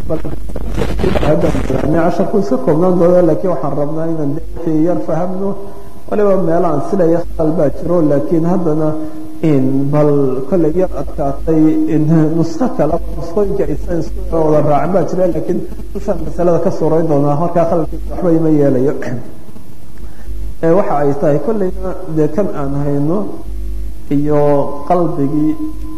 casharku iska koobnaan doona laakiin waxaan rabnaa inaan wixii yar fahamno waliba meelahaan silaya khal baa jiro laakiin haddana bal kolley yar adkaatay nusko kale nuskooyinka aysan isku wada raacin baa jira laakiin dushaan masalada ka suurayn doonaa markaa khalalkiisa waxba ima yeelayo waxa ay tahay kolleyna dee kan aan hayno iyo qalbigii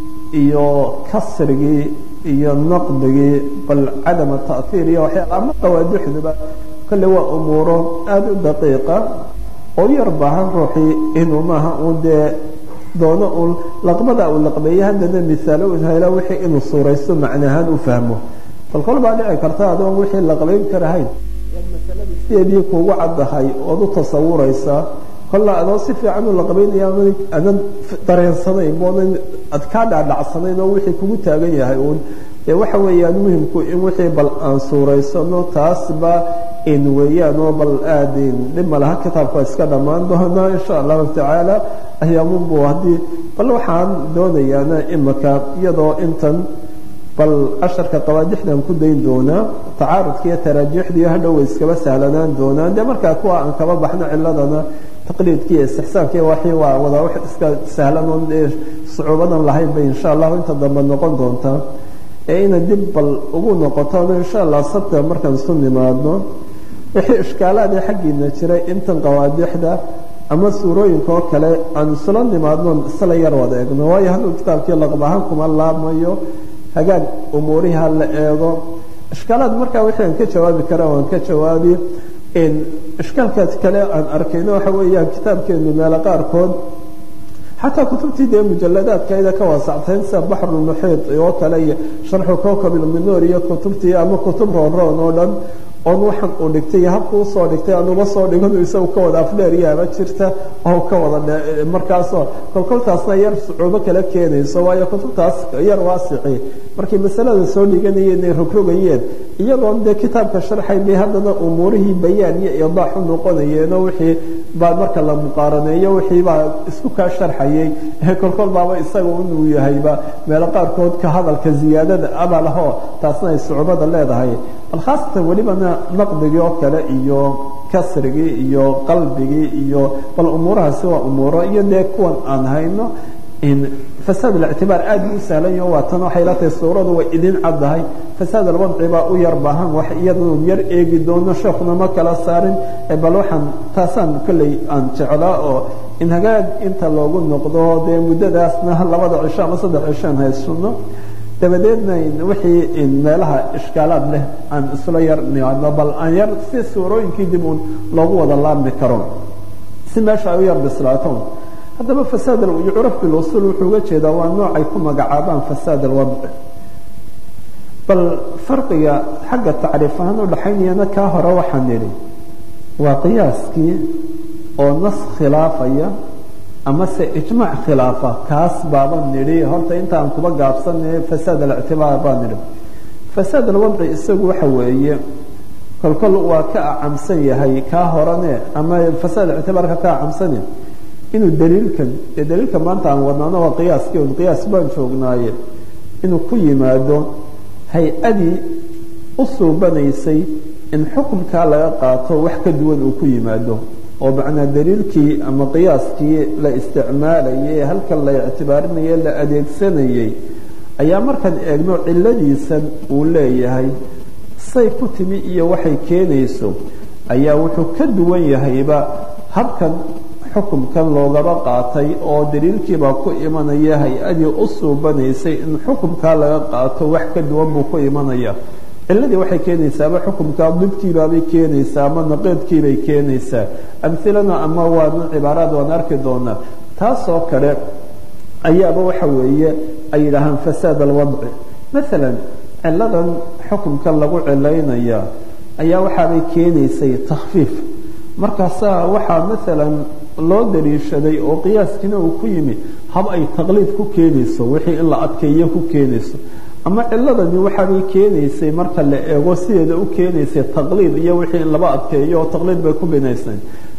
iyo kasrigii iyo naqdigii bal cadama ta'hiir iyo waxyaala ama qawaadixduba kolley waa umuuro aada u daqiiqa oo yar baahan ruuxii inuu maaha uun dee doono uun laqbada uu laqbeeye haddana misaalo u helo wixii inuu suuraysto macnahaan u fahmo bal kol baa dhici karta adoon wixii laqbayn karahayn masalada sideedii kuugu caddahay ood u tasawuraysaa kolla adoo si fiican u laqbaynaya adan dareensanayn moonan ad kaa dhacdhacsanayn oo wixii kugu taagan yahay uun dee waxa weeyaan muhimku in wixii bal aan suuraysano taasba in weeyaan oo bal aadin dhib ma laha kitaabka iska dhammaan doonaa insha allahu tacaala ayaamunbu haddii bal waxaan doonayaana imaka iyadoo intan bal casharka qawaadixdan ku dayn doonaa tacaarudka iyo taraajiixdiiyo hadhow way iskaba sahlanaan doonaan dee markaa kuwa aan kaba baxno ciladana taqliidka iyo istixsaanka iyo waxii waa wada wax iska sahlan oon sucuubadan lahayn bay insha allahu inta dambe noqon doontaa ee ina dib bal ugu noqotoona insha allah sabta markaan isu nimaadno wixii ishkaalaadii xaggiina jiray intan qawaadixda ama suurooyinka oo kale aan isla nimaadno isla yar wada eegno waayo hadduu kitaabkii laqbahaan kuma laabmayo hagaag umuurihi ha la eego ishkaalaad markaa wixii aan ka jawaabi kara waan ka jawaabi ishkaalkaas kale aan arkayno waxa weeyaan kitaabkeenu meelo qaarkood xataa kutubtii dee mujaladaadkayda ka waasactayn sida baxrulmuxiid oo kale iyo sharxu kowkab ilminoor iyo kutubtii ama kutub roonroon oo dhan oon waxaan uu dhigtay iyo habku usoo dhigtay anuba soo dhigan isagu ka wada afdheeryaaba jirta oo ka wada markaasoo kolkoltaasna yar sucuubo kala keenayso waayo kutubtaas yar waasici markay masalada soo dhiganayeen ay rogrogayeen iyagoon dee kitaabka sharxay bay haddana umuurihii bayaan iyo idaax u noqonayeenoo wixii baa marka la muqaaraneeyo wixii baa isku kaa sharxayay kolkol baaba isaga inuu yahayba meelo qaarkood ka hadalka ziyaadada ama laho taasna ay sucuubada leedahay bal khaasatan welibana naqdigii oo kale iyo kasrigii iyo qalbigii iyo bal umuurahaasi waa umuuro iyo dee kuwan aan hayno fasaad ااctibaar aad u sahlanyo waa tan waxay la tahay suuradu way idin caddahay fasaad alwadci baa u yar baahan wax iyadanu yar eegi doono sheekuna ma kala saarin bal waxaan taasaan kolley aan jeclaa oo in hagaag inta loogu noqdo dee muddadaasna 2 cisho ama 3 cisho aan haysano dabadeedna wixii meelaha ishkaalaad leh aan isla yar nimaadno bal aan yar si suurooyinkii dib uun loogu wada laabmi karo si meesha ay u yar bislaato haddaba fasaad yucraf bilusul wuxuu uga jeedaa waa noocay ku magacaabaan fasaad alwadci bal farqiga xagga tacriif ahaan u dhaxaynayana kaa hore waxaan nidhi waa qiyaaskii oo nas khilaafaya ama se ijmaac khilaafa kaas baaban nidhi horta intaan kuba gaabsanay fasaad alictibaar baan nidhi fasaad alwadci isagu waxa weeye kolkol waa ka acamsan yahay kaa horane ama fasaad alictibaarka ka acamsane inuu daliilka maanta aan wadnaano waa qiyaaskii un qiyaas baan joognaaye inuu ku yimaado hay-adii u suubanaysay in xukunkaa laga qaato wax ka duwan uu ku yimaado oo macnaa daliilkii ama qiyaaskii la isticmaalayay halkan la ictibaarinayay la adeegsanayay ayaa markaan eegno ciladiisan uu leeyahay say ku timi iyo waxay keenayso ayaa wuxuu ka duwan yahayba habkan xukumkan loogaba qaatay oo daliilkiibaa ku imanaya hay-adii u suubanaysay in xukumkaa laga qaato wax ka duwan buu ku imanaya ciladii waxay keenaysaaba xukumkaa dibkiibaabay keenaysaa ama naqeedkiibay keenaysaa amhilana ama waana cibaaraad waan arki doonaa taasoo kale ayaaba waxa weeye ay yidhaahaan fasaad alwadci maalan ciladan xukumkan lagu cilaynaya ayaa waxaabay keenaysay takhfiif markaasaa waxaa maalan loo daliishaday oo qiyaaskiina uu ku yimi hab ay taqliid ku keenayso wixii in la adkeeyo ku keenayso ama ciladani waxaabay keenaysay marka la eego sideeda u keenaysay taqliid iyo wixii in laba adkeeyo oo taqliid bay ku binaysnayd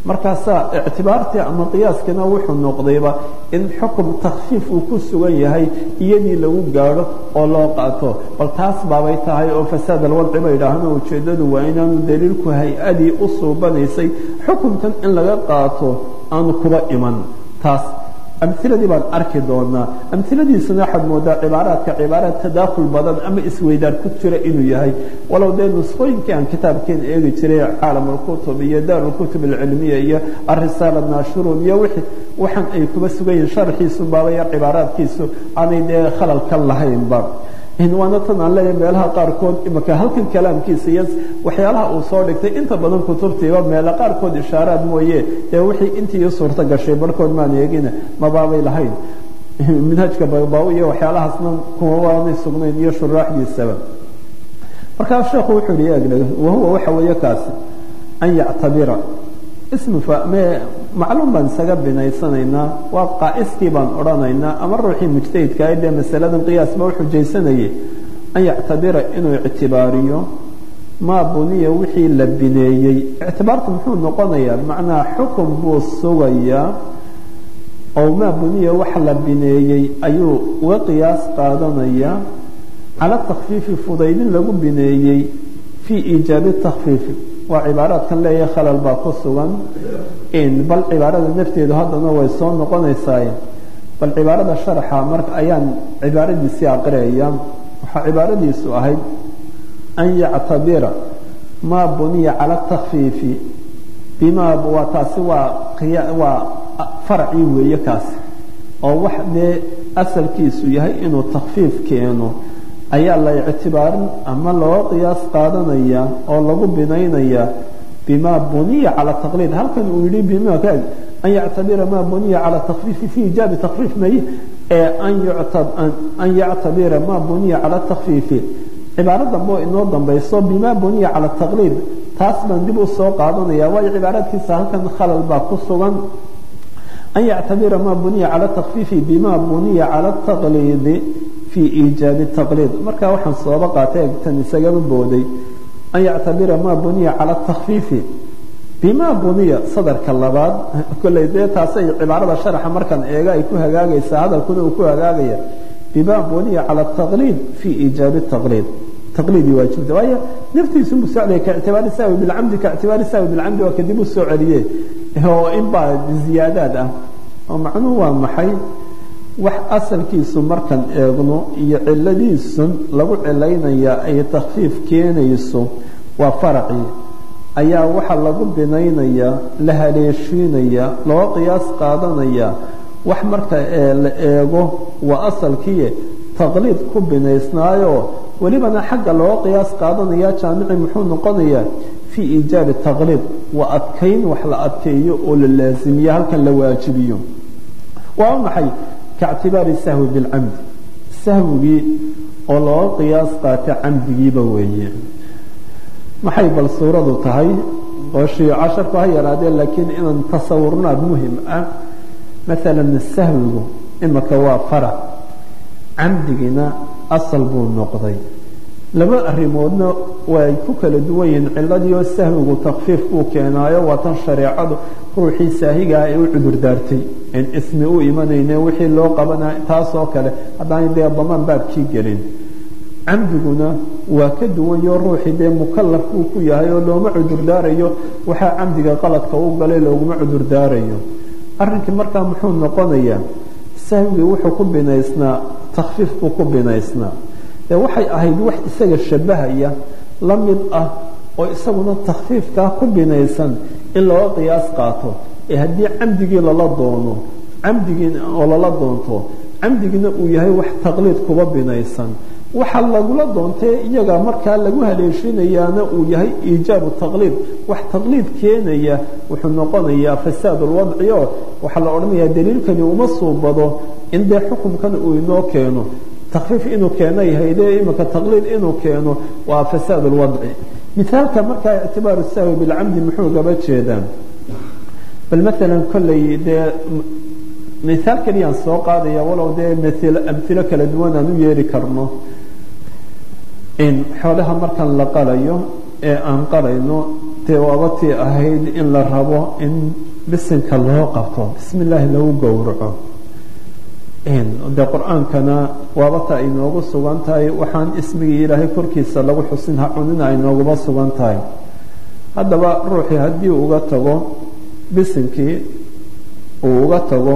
markaasaa ictibaartii ama qiyaaskina wuxuu noqdayba in xukum takfiif uu ku sugan yahay iyadii lagu gaadho oo loo qaato bal taas baabay tahay oo fasaad alwadci ba yidhaahno ujeeddadu waa inaanu daliilku hay-adii u suubanaysay xukumkan in laga qaato aanu kuba iman taas amhiladii baan arki doonaa amhiladiisuna waxaad moodaa cibaaraadka cibaaraad tadaakul badan ama isweydaar ku jira inuu yahay walow dee nusqooyinkii aan kitaabkeen eegi jiray caalam alkutub iyo daar alkutub alcilmiya iyo arisaala naashuruun iyo waxaan ay kuba sugan yihin sharxiisu baabaya cibaaraadkiisu aanay dee khalal ka lahaynba waana tan aan leeyahay meelaha qaarkood imaka halkan kalaamkiisa iyo waxyaalaha uu soo dhigtay inta badan kutubtiiba meelo qaarkood ishaaraad mooye dee wixii intii ii suurto gashay barhkood maan eegina mabaabay lahayn minhajka baybaawi iyo waxyaalahaasna kuma waanay sugnayn iyo shuraaxdiisaba markaa sheekhu wuxuu yihi eegdheg wahuwa waxa weeye kaasi an yactabira ismu macluum baan isaga binaysanaynaa waa qaa'iskii baan odhanaynaa ama ruuxii mujtahidka dee masaladan qiyaasba u xujaysanayay an yactabira inuu ictibaariyo maa buniya wixii la bineeyey ictibaartu muxuu noqonayaa bimacnaa xukum buu sugayaa oo maa buniya wax la bineeyey ayuu uga qiyaas qaadanayaa cala takfiifi fudaydin lagu bineeyey fii iijaabi takfiifi waa cibaaraadkan leeyahay khalal baa ku sugan bal cibaarada nafteedu haddana way soo noqonaysaa bal cibaarada sharaxa marka ayaan cibaaradiisii aqriyaya waxaa cibaaradiisu ahayd an yactabira maa buniya cala takfiifi bimaa waa taasi waa farcii weeye kaasi oo wax dee asalkiisu yahay inuu takfiif keeno ayaa la ictibaarin ama loo qiyaas qaadanaya oo lagu binaynaya bima buniya cala taqliid halkan uu yihi bima kaag an yactabira ma buniya cala takfiifi fi ijaabi takfiif may an yactabira ma buniya cala takfiifi cibaaro dambe oo inoo dambayso bima buniya cala taqliid taas baan dib u soo qaadanaya waayo cibaaraadkiisa halkan khalal baa ku sugan an yactabira ma buniya cala takfiifi bima buniya cala taqliidi في إيجاب التقليد marka waxaan sooba qaatay tan isagaba booday an yactabira ma buniya cala التخفيف bima buniya sadarka labaad kulay dee taasay cibaarada sharaxa markan eega ay ku hagaagaysaa hadalkuna uu ku hagaagaya bima buniya cala التقليد في إيجاب التقليد تقليدي waajibta waayo naftiisu musacday ka ictibaari saawi bil amdi ka ictibaari saawi bil amdi waa kadib soo celiyay oo in baa ziyaadad ah oo macnuhu waa maxay wax asalkiisu markan eegno iyo ciladiisun lagu cilaynaya ay takfiif keenayso waa farci ayaa waxa lagu binaynaya la haleeshiinaya loo qiyaas qaadanaya wax marka la eego waa asalkii taqliid ku binaysnaayo walibana xagga loo qiyaas qaadanaya jaamici muxuu noqonayaa fi iijaabi taqliid waa adkayn wax la adkeeyo oo la laazimiyo halkan la waajibiyo waa maxay كاعتبار السهو بالعمد سهوي oo loo qiyaas qaata camdigiiba weeye maxay bal suuradu tahay oo shay 10 ka yaraadeen laakiin inaan tasawurna muhiim ah مثلا السهو imaka waa fara camdigina asal buu noqday laba arimoodna way ku kala duwan yihiin ciladiyo sahwigu takfiif uu keenaayo waa tan shariicadu ruuxii saahiga ay u cudur daartay in ismi uu imanayna wixii loo qabanaa taas oo kale hadaan dee baman baabkii gelin camdiguna waa ka duwan iyo ruuxii dee mukallaf uu ku yahay oo looma cudur daarayo waxa camdiga qaladka uu galay looguma cudur daarayo arrinkii markaa muxuu noqonayaa sahwigu wuxuu ku binaysnaa takfiif uu ku binaysnaa waxay ahayd wax isaga shabahaya la mid ah oo isaguna takfiifka ku binaysan in loo qiyaas qaato haddii camdigii lala doono camdigiina oo lala doonto camdigina uu yahay wax taqliid kuba binaysan waxa lagula doontay iyaga markaa lagu haleeshinayaana uu yahay iijaabu taqliid wax taqliid keenaya wuxuu noqonayaa fasaad alwadci waxa la odhanayaa daliilkani uma suubado in dee xukunkan uu inoo keeno تخفيف إنه كان يهيده إما كتقليد إنه كانوا وفساد الوضع مثال كمركا اعتبار السهو بالعمد محوق بتشيدان بل مثلا كل ده مثال كليان سوق هذا ولو ده مثل أمثلة كالدوانا نيري كرنه إن حولها مركا لقاليو أن قالينه dee waabatii ahayd in la rabo in bisinka loo qabto bismi illaahi lagu gowraco dee qur-aankana waabata ay noogu sugan tahay waxaan ismigii ilaahay korkiisa lagu xusin ha cunina ay nooguba sugan tahay haddaba ruuxii haddii uga tago bisinkii uu uga tago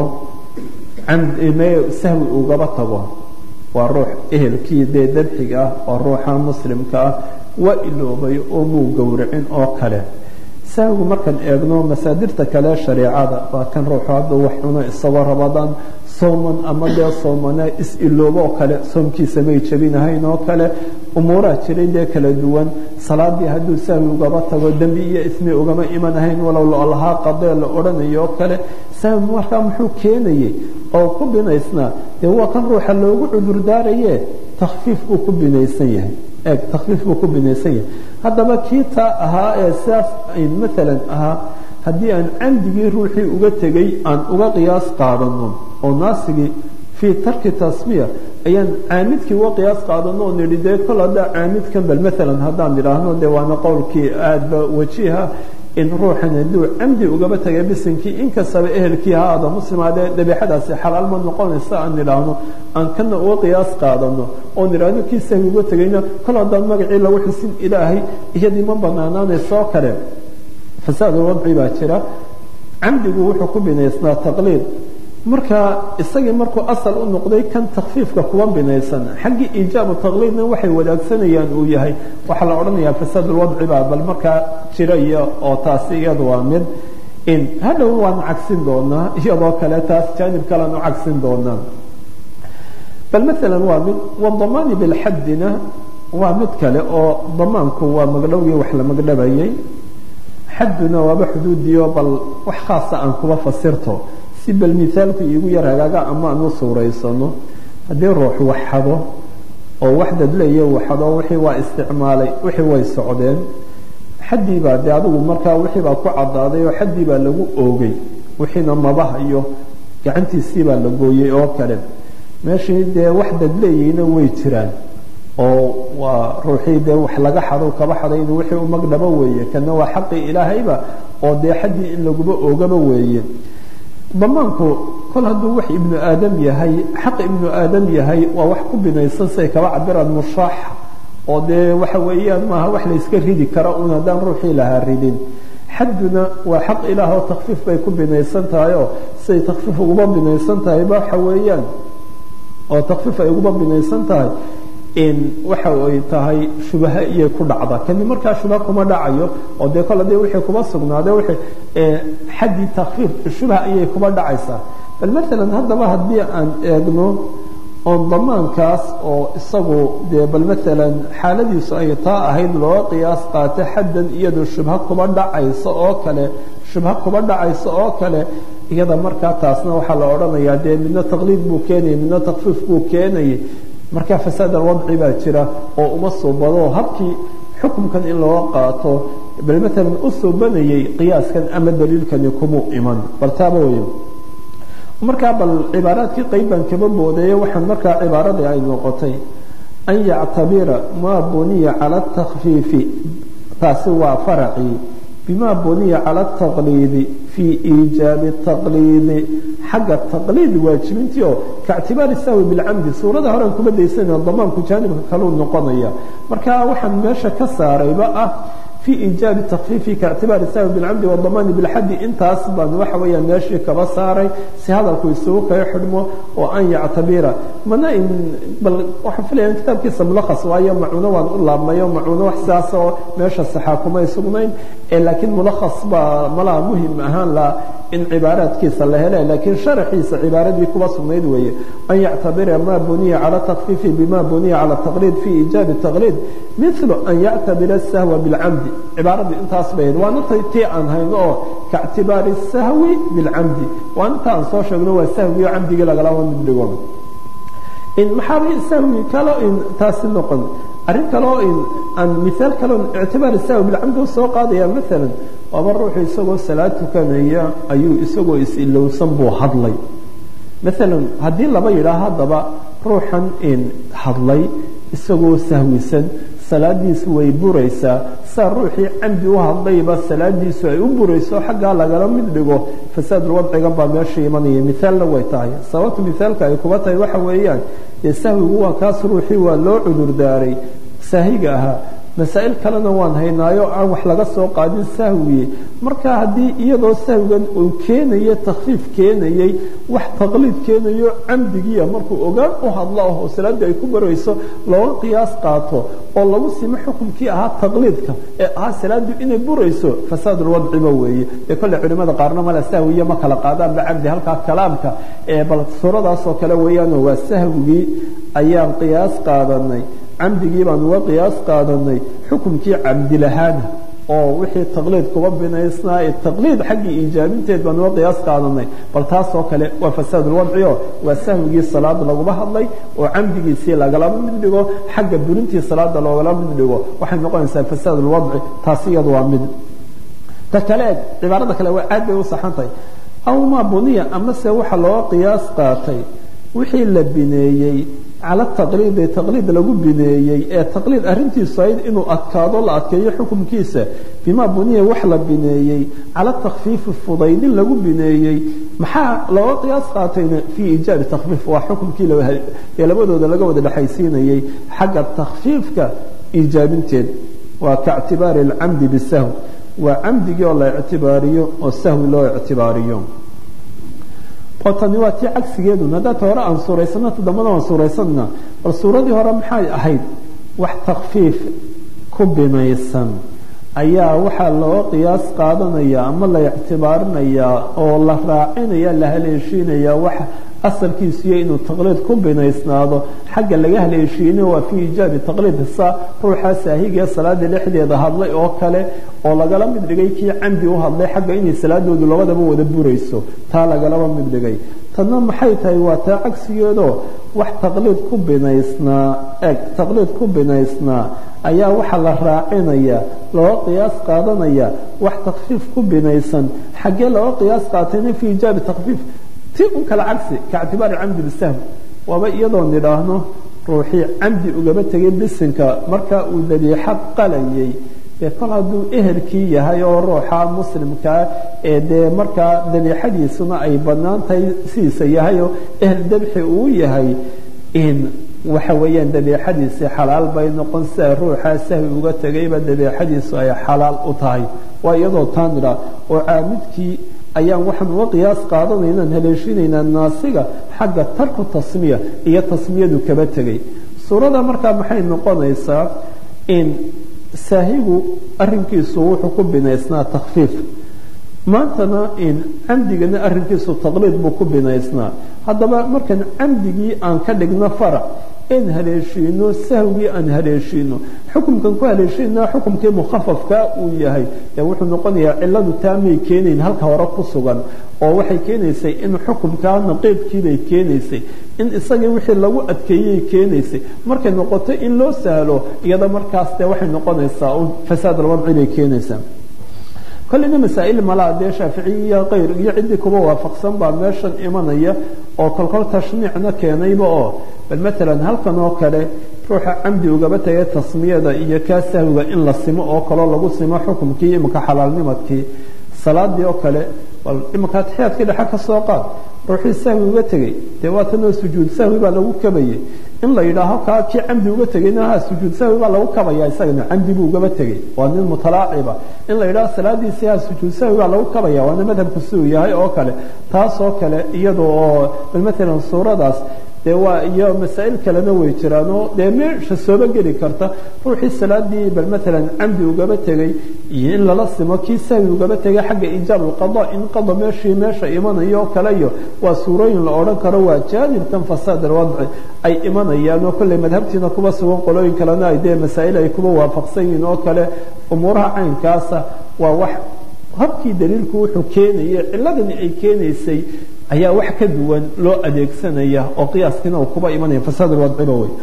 sahwi ugaba tago waa ruux ehelkii dee dabxiga ah oo ruuxa muslimka ah waa iloobay oo muu gowracin oo kale sahwigu markaan eegno masaadirta kale shareecada waa kan ruuxu hadduu wax cuno isagoo rabadaan sooman ama dee soomana is-iloobo oo kale soomkiisa may jebinahayn oo kale umuuraha jiray dee kala duwan salaadii hadduu sahwi ugaba tago dembi iyo ismi ugama imanahayn walow lahaa qadee la odhanayo oo kale sahwi markaa muxuu keenayey oo ku binaysnaa dee waa kan ruuxa loogu cudurdaaraye takfiif buu ku binaysan yahay takfiif buu ku binaysan yahay haddaba kii taa ahaa ee sidaas maalan ahaa haddii aan camdigii ruuxii uga tegey aan uga qiyaas qaadano oo naasigii fii tarki tasmiya ayaan caamidkii uga qiyaas qaadano oo nidhi dee kol haddaa caamidkan bal maalan haddaan idhaahno dee waana qowlkii aadba wajiha in ruuxan hadduu camdi ugaba tegay bisinkii inkastaba ehelkii haada muslimaadee dabiixadaasi xalaal ma noqonaysa aan idhaahno aan kana uga qiyaas qaadano oon idhaahno kii sahwi uga tegayna kol haddaan magacii lagu xusin ilaahay iyadii ma banaanaanaysoo kale fasaad wadci baa jira camdigu wuxuu ku binaysnaa taqliid markaa isagii markuu asal u noqday kan takfiifka kuwa binaysan xaggii iijaabu taqliidna waxay wadaagsanayaan uu yahay waxaa la odhanayaa fasaad ulwadci baa bal markaa jira iyo oo taasi iyadu waa mid hadhow waan cagsin doonaa iyadoo kale taas jaanib kalean u cagsin doonaa bal maalan waa mid wadamaani bilxaddina waa mid kale oo damaanku waa magdhowgii wax la magdhabayay xadduna waaba xuduudiyo bal wax khaasa aan kuba fasirto si bal mithaalku iigu yar hagaaga ama aan u suuraysano haddii ruux wax xado oo wax dadleeya uu xado wixii waa isticmaalay wixii way socdeen xaddii baa dee adigu markaa wixii baa ku caddaaday oo xaddii baa lagu oogay wixiina mabaha iyo gacantiisii baa la gooyey oo kale meeshii dee wax dadleeyeyna way jiraan oo waa ruuxii dee wax laga xado kaba xaday inuu wixii u magdhabo weeye kana waa xaqii ilaahayba oo dee xaddii in laguba oogaba weeye damaanku kol hadduu wax ibnu aadam yahay xaq ibnu aadam yahay waa wax ku binaysan say kaba cabiraan mushaaxa oo dee waxa weeyaan maaha wax la iska ridi kara un haddaan ruuxii lahaa ridin xadduna waa xaq ilaah oo takfiif bay ku binaysan tahay oo say takfiif uguba binaysan tahay waxa weeyaan oo takfiif ay uguba binaysan tahay waxa ay tahay shubaha iyay ku dhacda kani markaa shubaha kuma dhacayo oo dee kol hadii wixii kuba sugnaadee wixii xaddii takfiif shubaha ayay kuba dhacaysaa bal maalan haddaba haddii aan eegno oon damaankaas oo isagu dee bal maalan xaaladiisu ay taa ahayd loo qiyaas qaata xaddan iyadu shubha kuba dhacayso oo kale shubha kuba dhacayso oo kale iyada markaa taasna waxaa la odhanayaa dee midna taqliid buu keenayay midna takfiif buu keenayay markaa fasaad alwadci baa jira oo uma suubado habkii xukumkan in loo qaato bal maalan u suubanayay qiyaaskan ama daliilkani kumuu iman bal taaba weya markaa bal cibaaraadkii qayb baan kaba boodeeye waxaan markaa cibaaradii ay noqotay an yactabira maa buniya cala atakfiifi taasi waa faracii bima buniya cala ataqliidi fii iijaabi taqliidi xagga taqliid waajibintii oo kaictibaari sahwi bilcamdi suurada horean kuma daysana damaanku jaanibka kaluu noqonaya marka waxaan meesha ka saarayba ah في إيجاب التخفيف كاعتبار السهو بالعمد والضمان بالحد انتاس بان waxa weeyaan meeshii kaba saaray si hadalku isugu kay xidhmo oo aan yactabira mana in bal waxa filayan kitaabkiisa mulakhas waayo macuuna waan u laabmayo macuuna wax saas oo meesha saxaakuma isugnayn laakiin mulakhas ba mala muhiim ahaan la in cibaaraadkiisa la helay laakiin sharaxiisa cibaaradii kuba sugnayd weeye an yactabira ma buniya ala takfifi bima buniya ala taqlid fi إيجاب التقليد مثل أن يعتبر السهو بالعمد عبارة انتاس بيد وانا تي ان هينو كاعتبار السهو بالعمد وانت ان سو شغلو السهو عمد لا غلا مدغون ان محابي السهو كلا ان تاس نقل ارين كلا ان مثال كلا اعتبار السهو بالعمد سو قاديا مثلا وبروح يسوق صلاه كانيا ايو اسوق اسلو سنبو حدلي مثلا هدي لبا يراها دبا روحا ان حدلي isagoo sahwisan salaadiisu way buraysaa saa ruuxii camdi u hadlayba salaadiisu ay u burayso xaggaa lagala mid dhigo fasaadulwadcigan baa meesha imanaya mithaalna way tahay sababta mithaalka ay kuba tahay waxa weeyaan dee sahwigu waa kaas ruuxii waa loo cudurdaaray saahiga ahaa masaa'il kalena waan haynaayo aan wax laga soo qaadin sahwiye marka haddii iyadoo sahwigan uu keenayo takhfiif keenayey wax taqliid keenayo camdigiia markuu ogaan u hadlo oo salaadii ay ku barayso looga qiyaas qaato oo lagu simo xukumkii ahaa taqliidka ee ahaa salaadu inay burayso fasaadulwadciba weeye ee kolle culimada qaarna male sahwiye ma kala qaadaanba camdi halkaa kalaamka ee bal suuradaasoo kale weeyaanoo waa sahwigii ayaan qiyaas qaadanay camdigii baan uga qiyaas qaadanay xukumkii cabdilahaana oo wixii taqliid kuba binaysnaa ee taqliid xaggii iijaabinteed baan uga qiyaas qaadanay bal taasoo kale waa fasaadulwadcioo waa sahwigii salaada laguma hadlay oo camdigiisii lagalama mid dhigo xagga burintii salaada loogala mid dhigo waxay noqonaysaa fasaadulwadci taasi iyadu waa mid ta kale eg cibaarada kale waa aad bay u saxantahay awma buniya amase waxa looga qiyaas qaatay wixii la bineeyey cala taqliidi taqliid lagu bineeyey ee taqliid arrintiisu ahayd inuu adkaado la adkeeyo xukumkiisa bimaa buniya wax la bineeyey cala takhfiifi fudaydin lagu bineeyey maxaa looga qiyaas qaatayna fii iijaabi takhfiif waa xukumkii ee labadooda laga wada dhexaysiinayey xagga takhfiifka iijaabinteed waa kaictibaari alcamdi bisahwi waa camdigii oo la ictibaariyo oo sahwi loo ictibaariyo oo tani waa tii cagsigeeduna haddaata hore aan suuraysana todobada aan suuraysana bal suuradii hore maxay ahayd wax takfiif ku binaysan ayaa waxaa loo qiyaas qaadanaya ama la ictibaarinayaa oo la raacinaya la haleeshiinaya wax asalkiisuiyo inuu taqliid ku binaysnaado xagga laga haleeshiina waa fii iijaabi taqliid sa ruuxaa saahigee salaada dhexdeeda hadlay oo kale oo lagala mid dhigay kii camdi u hadlay xagga inay salaadoodu labadaba wada burayso taa lagalaba mid dhigay tanna maxay tahay waa taa cagsigeedoo wax taqliid ku binaysnaa taqliid ku binaysnaa ayaa waxaa la raacinaya looga qiyaas qaadanaya wax takfiif ku binaysan xaggee looga qiyaas qaatayna fii iijaabi takfiif ti un kala cagsi kaictibaari camdi bisahwi waaba iyadoo nidhaahno ruuxii camdi ugaba tegay bisinka marka uu dabiixad qalayay dee kol hadduu ehelkii yahay oo ruuxa muslimkaa ee dee markaa dabiixadiisuna ay bannaan tahay sidiisa yahay oo ehel dabxi uu yahay in waxa weeyaan dabiixadiisii xalaal bay noqon sida ruuxaa sahwi uga tegayba dabiixadiisu ay xalaal u tahay waa iyadoo taa nidhaah oo caamidkii ayaan waxaan uga qiyaas qaadanaynaan haleeshinaynaa naasiga xagga tarku tasmiya iyo tasmiyadu kaba tegay suurada markaa maxay noqonaysaa in saahigu arrinkiisu wuxuu ku binaysnaa takfiif maantana in camdigana arrinkiisu taqliid buu ku binaysnaa haddaba markaan camdigii aan ka dhigno farac in haleeshiino sahwigii aan haleeshiino xukumkan ku haleeshiinaa xukumkii mukhafafka uu yahay ee wuxuu noqonayaa ciladu taamay keenayn halka hore ku sugan oo waxay keenaysay in xukumkaa naqiidkiibay keenaysay in isagii wixii lagu adkeeyey keenaysay markay noqoto in loo sahlo iyada markaas dee waxay noqonaysaa un fasaad alwadci bay keenaysaa kolleyna masaa'il malaa dee shaaficiy iyo kayr iyo ciddii kuba waafaqsan baa meeshan imanaya oo kolkol tashniicna keenayba oo bal matalan halkan oo kale ruuxa camdi ugaba tegay tasmiyada iyo kaa sahwiga in la simo oo kaloo lagu simo xukumkii iminka xalaalnimadkii salaadii oo kale bal iminka atixiyaadkii dhexe ka soo qaad ruuxii sahwi uga tegey dee waatanoo sujuud sahwi baa lagu kabayay in la yidhaaho kaa kii camdi uga tegayna ha sujuud sahwi baa lagu kabaya isagana camdi buu ugaba tegey waa nin mutalaaciba in la yidhaho salaadiisii ha sujuud sahwi baa lagu kabaya waana madhabku siduu yahay oo kale taas oo kale iyada oo bal matalan suuradaas dee waa iyo masaa'il kalena way jiraanoo dee meesha sooba geli karta ruuxii salaadii bal matalan camdi ugaba tegey iyo in lala simo kii sahwi ugaba tegay xagga iijaab alqada in qada meesha imanayo oo kale iyo waa suurooyin la odhan karo waa jaanibkan fasaad alwadci ay imanayaan oo kolley madhabtiina kuba sugan qolooyin kalena ay dee masaa'il ay kuba waafaqsan yihiin oo kale umuuraha caynkaasa waa wax habkii daliilku wuxuu keenayay ciladani ay keenaysay ayaa wax ka duwan loo adeegsanaya oo qiyaaskiina uu kuba imanaya fasaad alwadciba wey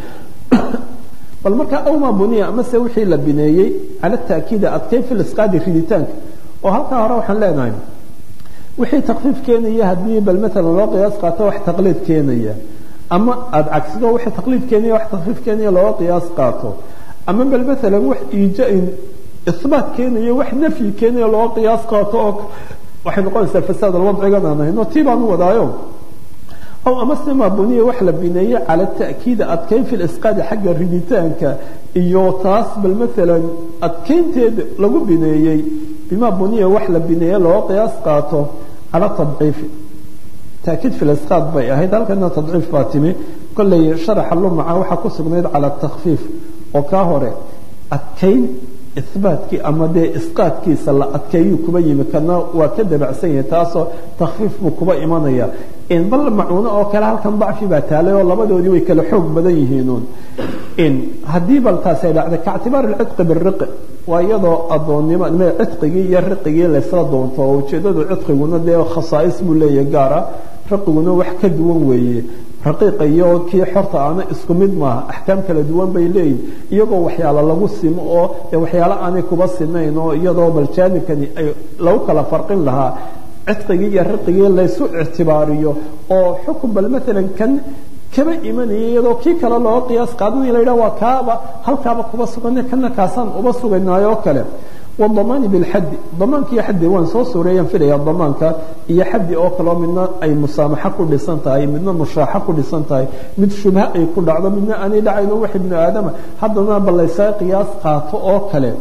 bal markaa awma buniya amase wixii la bineeyey cala taakiida adkay fi lisqaadi riditaanka oo halkaa hore waxaan leenahay wixii takfiif keenaya haddii bal matalan loo qiyaas qaato wax taqliid keenaya ama aada cagsido wixii taqliid keenaya wax takfiif keenaya looga qiyaas qaato ama bal maalan wax iijain isbaat keenayo wax nafyi keenayo loo qiyaas qaato oo waxay noqonaysaa fasaad alwadcigan aan ahayno tii baan u wadaayo aw amase ma buniya wax la bineeyey cala ta'kiid adkayn fi lisqaadi xagga riditaanka iyo taas bal maalan adkaynteeda lagu bineeyey bima buniya wax la bineeye loo qiyaas qaato cala tadciifi تأكيد في الإسقاط بي هيدا لكنها تضعيف فاتمي كل شرح اللمعة وحا كسقنيد على التخفيف وكاهوري أتكين إثباتك أما دي إسقاطك سلا أتكيو كبي مكنا وكذا بعسية تاسو تخفيف مكبا إيمانيا إن بل معونة أو كلا كان ضعفي باتالي والله بدو ديوي كالحوق بديهينون إن هديب التاسي بعد كاعتبار العتق بالرق ويضع الضوني ما عتقي يرقي لسلا دون فوجدد العتق ونده خصائص مليه جارة رقنا وحكا دوان ويه رقيق iyo kii xorta aan isku mid ma ahkaam kala duwan bay leeyihiin iyagoo waxyaalo lagu simo oo waxyaalo aan kuba simeyn oo iyadoo baljaanibkani ay lagu kala farqin lahaa cidqigi iyo riqigi la isu ictibaariyo oo xukum bal maalan kan kaba imanayay iyadoo kii kala loo qiyaas qaadan la yiraahdo waa kaaba halkaaba kuba sugan kana kaasan uba suganaayo kale والضمان بالحد ضمان كي حد وان سو سوريا فيليا ضمانك هي حد او كلو منا اي مسامحه كل سنتاي منا مشاحه كل سنتاي مد شبهه اي كل دعده منا اني دعينه واحد ابن ادم حدنا بالله قياس قاطو او كله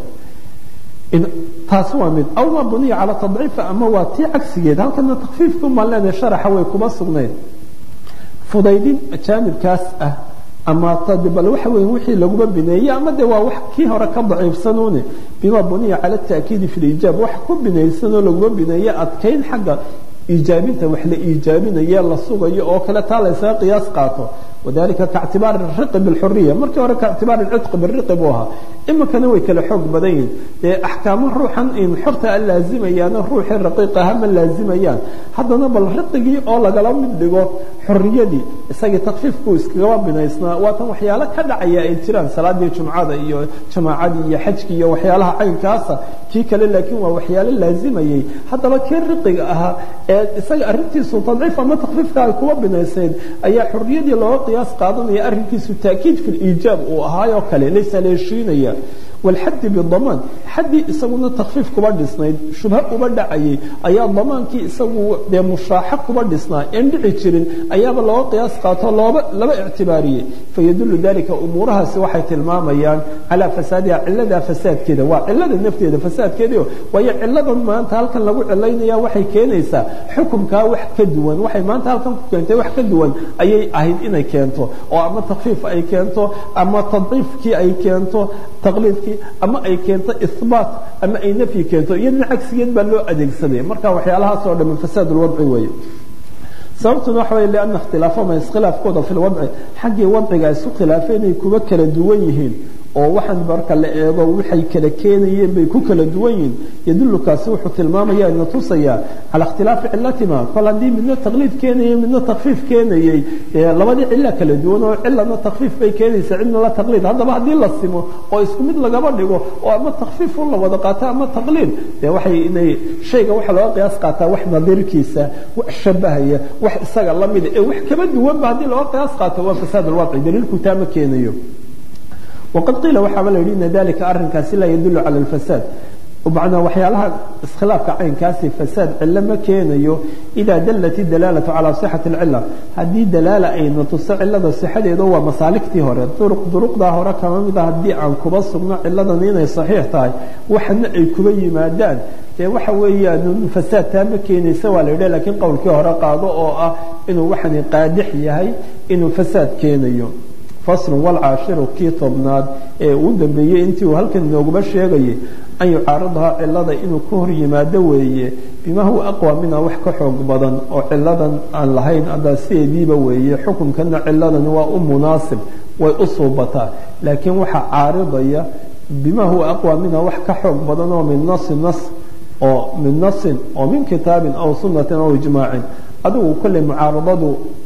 ان تاسوا من او ما بني على تضعيف اما واتي عكسيه هل كان تخفيف ثم لنا شرح وي كما سغنين فضيدين جانب كاس أما تدبل وحوي وحي لجوب بنية أما ده واحد كي هركب ضعيف سنوني بما بني على التأكيد في الإيجاب وحكم بنية سنة لجوب بنية أتكين حاجة إيجابية وحلا إيجابية يلا الصوغة يأكل تعالى قياس قاطع وذلك كاعتبار الرق بالحرية مركب ورا كاعتبار العتق بالرق بوها إما كانوا يكل حق بدين أحكام روحا إن حرت اللازمة يعني الروح الرقيقة هم اللازمة يعني حتى نبل الرق جي الله قال من دقوا حرية دي سجى تخفيف كويس جواب بنايسنا واتم وحيالك هذا عيا إنتران صلاة دي جمعة دي جماعة دي حج كي وحيالها عين كاسة كي كل لكن وحيال اللازمة يي حتى ما كان رقيقها سجى أرنتي سلطان ضعيف ما تخفيف كواب بنايسين أي حرية دي الله قياس قاضي هي أرنتي التأكيد في الإيجاب وهاي وكله ليس ليشين هي والحد بالضمان حد يسوون التخفيف كبار ديسناي شبه كبار دعية أي الضمان كي يسووا بمشاحة كبار ديسناي عند عشرين أي بالله قياس قاطع لا اعتبارية فيدل ذلك أمورها سواحة الماميان على فسادها علة فساد كده وعلة النفط ده فساد كده وهي علة ما أنت هل كان لو علينا يا وحي كنيسة حكم كواحد كدوان وحي ما أنت هل كان كنت واحد كدوان أي أهيد إنا كنتو أو أما تخفيف أي كنتو أما تضيف كي أي كنتو تقليد كي أما أي كنتو إثبات أما أي نفي كنتو يعني عكس ينبل له أديك سنة مركا وحيالها صار من فساد الوضع ويه sababtu waxa weeye leeyahay ikhtilaafo ma iskhilaafkooda fil wadci xaqi wadciga isu khilaafeen ay kuba kala duwan yihiin oo waxaan barka la eego waxay kala keenayeen bay ku kala duwan yihiin yadullukaasi wuxuu tilmaamayaa inuu tusaya ala ikhtilaaf cillatima faladii midna taqliid keenayay midna takhfiif keenayay labadii cilla kala duwan oo cillana takhfiif bay keenaysaa cidna la taqliid hadaba hadii la simo oo isku mid laga dhigo oo ama takhfiif la wada qaata ama taqliid waxay inay shayga waxa loo qiyaas qaata wax nadirkiisa wax shabahaya wax isaga la mid ee wax kaba duwan baadii loo qiyaas qaato waa fasaad alwadci daliilku taama keenayo وقد قيل وحمل لنا ذلك أرنكاس لا يدل على الفساد وبعدنا وحيالها اسخلاف كعين كاسي فساد علما كينيو إذا دلت الدلالة على صحة العلة هذه دلالة أي نتصع علة الصحة يدوى مسالكتي هورا طرق ده هورا كمان إذا هدي عن كبص من علة نينا صحيح تاي وحنا الكبي مادان وحوي فساد تام كيني سوى لكن قول كهورا قاضو أو إنه وحني قادح يهي إنه فساد كينيو فصل والعاشر كي طبناد ودنبيه انت وهلكن نوغبا شيغاي ان يعارضها علده انه كهر يماده ويه بما هو اقوى منها وح كخوق بدن او علدن aan lahayn ada seediba weeye xukunkan ciladan waa مناسب way usubata laakiin waxa caaridaya بما هو اقوى منها وح كخوق بدن oo min nas او من كتاب او سنه او اجماع adu kulli muaaradadu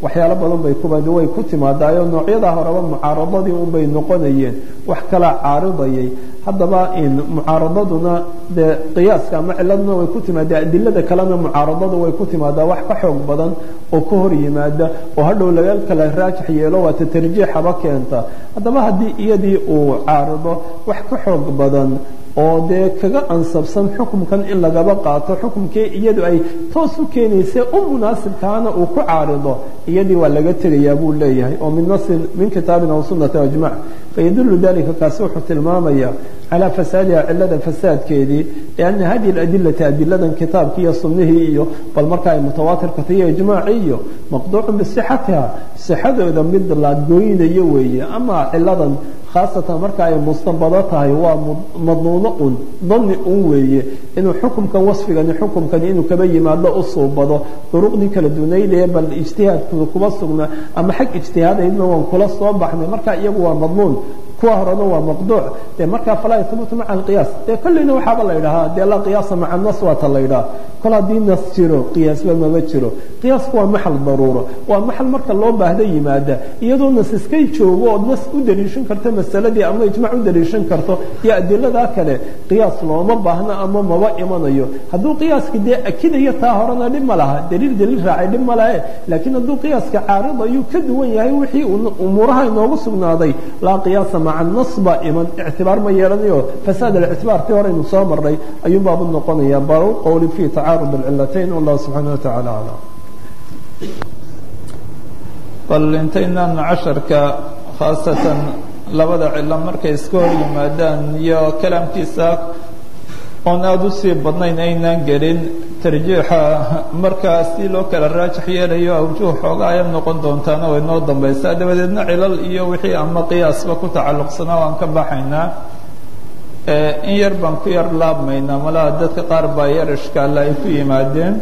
waxyaalo badan bay way ku timaadaayo noocyada horeba mucaaradadii unbay noqonayeen wax kala caaridayay haddaba mucaaradaduna dee qiyaaska ama ciladna way ku timaadaa adilada kalena mucaaradadu way ku timaadaa wax ka xoog badan oo ka hor yimaada oo hadhow laga kala raajix yeelo waata tarjiixaba keenta haddaba haddii iyadii uu caarido wax ka xoog badan oo dee kaga ansabsan xukumkan in lagaba qaato xukumkii iyadu ay toos u keenaysa u munaasibkaana uu ku caarido iyadii waa laga tegayaa buu leeyahay oo min kitaabin aw sunnati ajmac fayadulu dalika kaasi wuxuu tilmaamaya calaa fasaadiha cilada fasaadkeedii lianna hadihi aladilata adiladan kitaabkii iyo sunnihii iyo bal marka ay mutawaatirkata iyo ijmaacii iyo maqduucun bisixatiha sixadooda mid la goynayo weeye ama ciladan khaasatan marka ay mustanbado tahay waa madnuuno un dani un weeye inuu xukumkan wasfigani xukumkani inuu kaba yimaado u suubado duruqdii kala dunaydee bal ijtihaadkooda kuba sugna ama xag ijtihaadaydna waan kula soo baxnay marka iyagu waa madnuun kuwa horena waa maqduuc dee markaa falaa yahbutu maca alqiyaas dee kolleyna waxaaba la yidhahaa dee laa qiyaasa maca nas waata la yidhaha kol haddii nas jiro qiyaasba maba jiro qiyaasku waa maxal daruuro waa maxal marka loo baahda yimaada iyadoo nas iskay joogo ood nas u daliishan karto masaladii ama ijmac u daliishan karto iyo adiladaa kale qiyaas looma baahna ama maba imanayo hadduu qiyaaska dee akidayo taa horena dhib ma laha daliil raacay dhib ma lahe laakiin hadduu qiyaaska caaridayuu ka duwan yahay wixii umuuraha inoogu sugnaaday laa qiyaasa maca nas baa iman ictibaar ma yeelanayo fasaad alictibaar tii horeynu soo marnay ayuun baabu noqonaya bal qowli fi tacaarud alcilatayn wallahu subxaana watacaala aclam bal intaynaan casharka khaasatan labada cilo markay iska hor yimaadaan iyo kalaamkiisa oon aada u sii badnayn aynaan gelin tarjiixa markaa si loo kala raajix yeelayo awjuh xoogaa ay noqon doontaana way noo dambaysaa dabadeedna cilal iyo wixii ama qiyaasba ku tacalluqsanaa waan ka baxaynaa in yar baan ku yar laabmaynaa malaha dadka qaar baa yar ishkaalla ay ku yimaadeen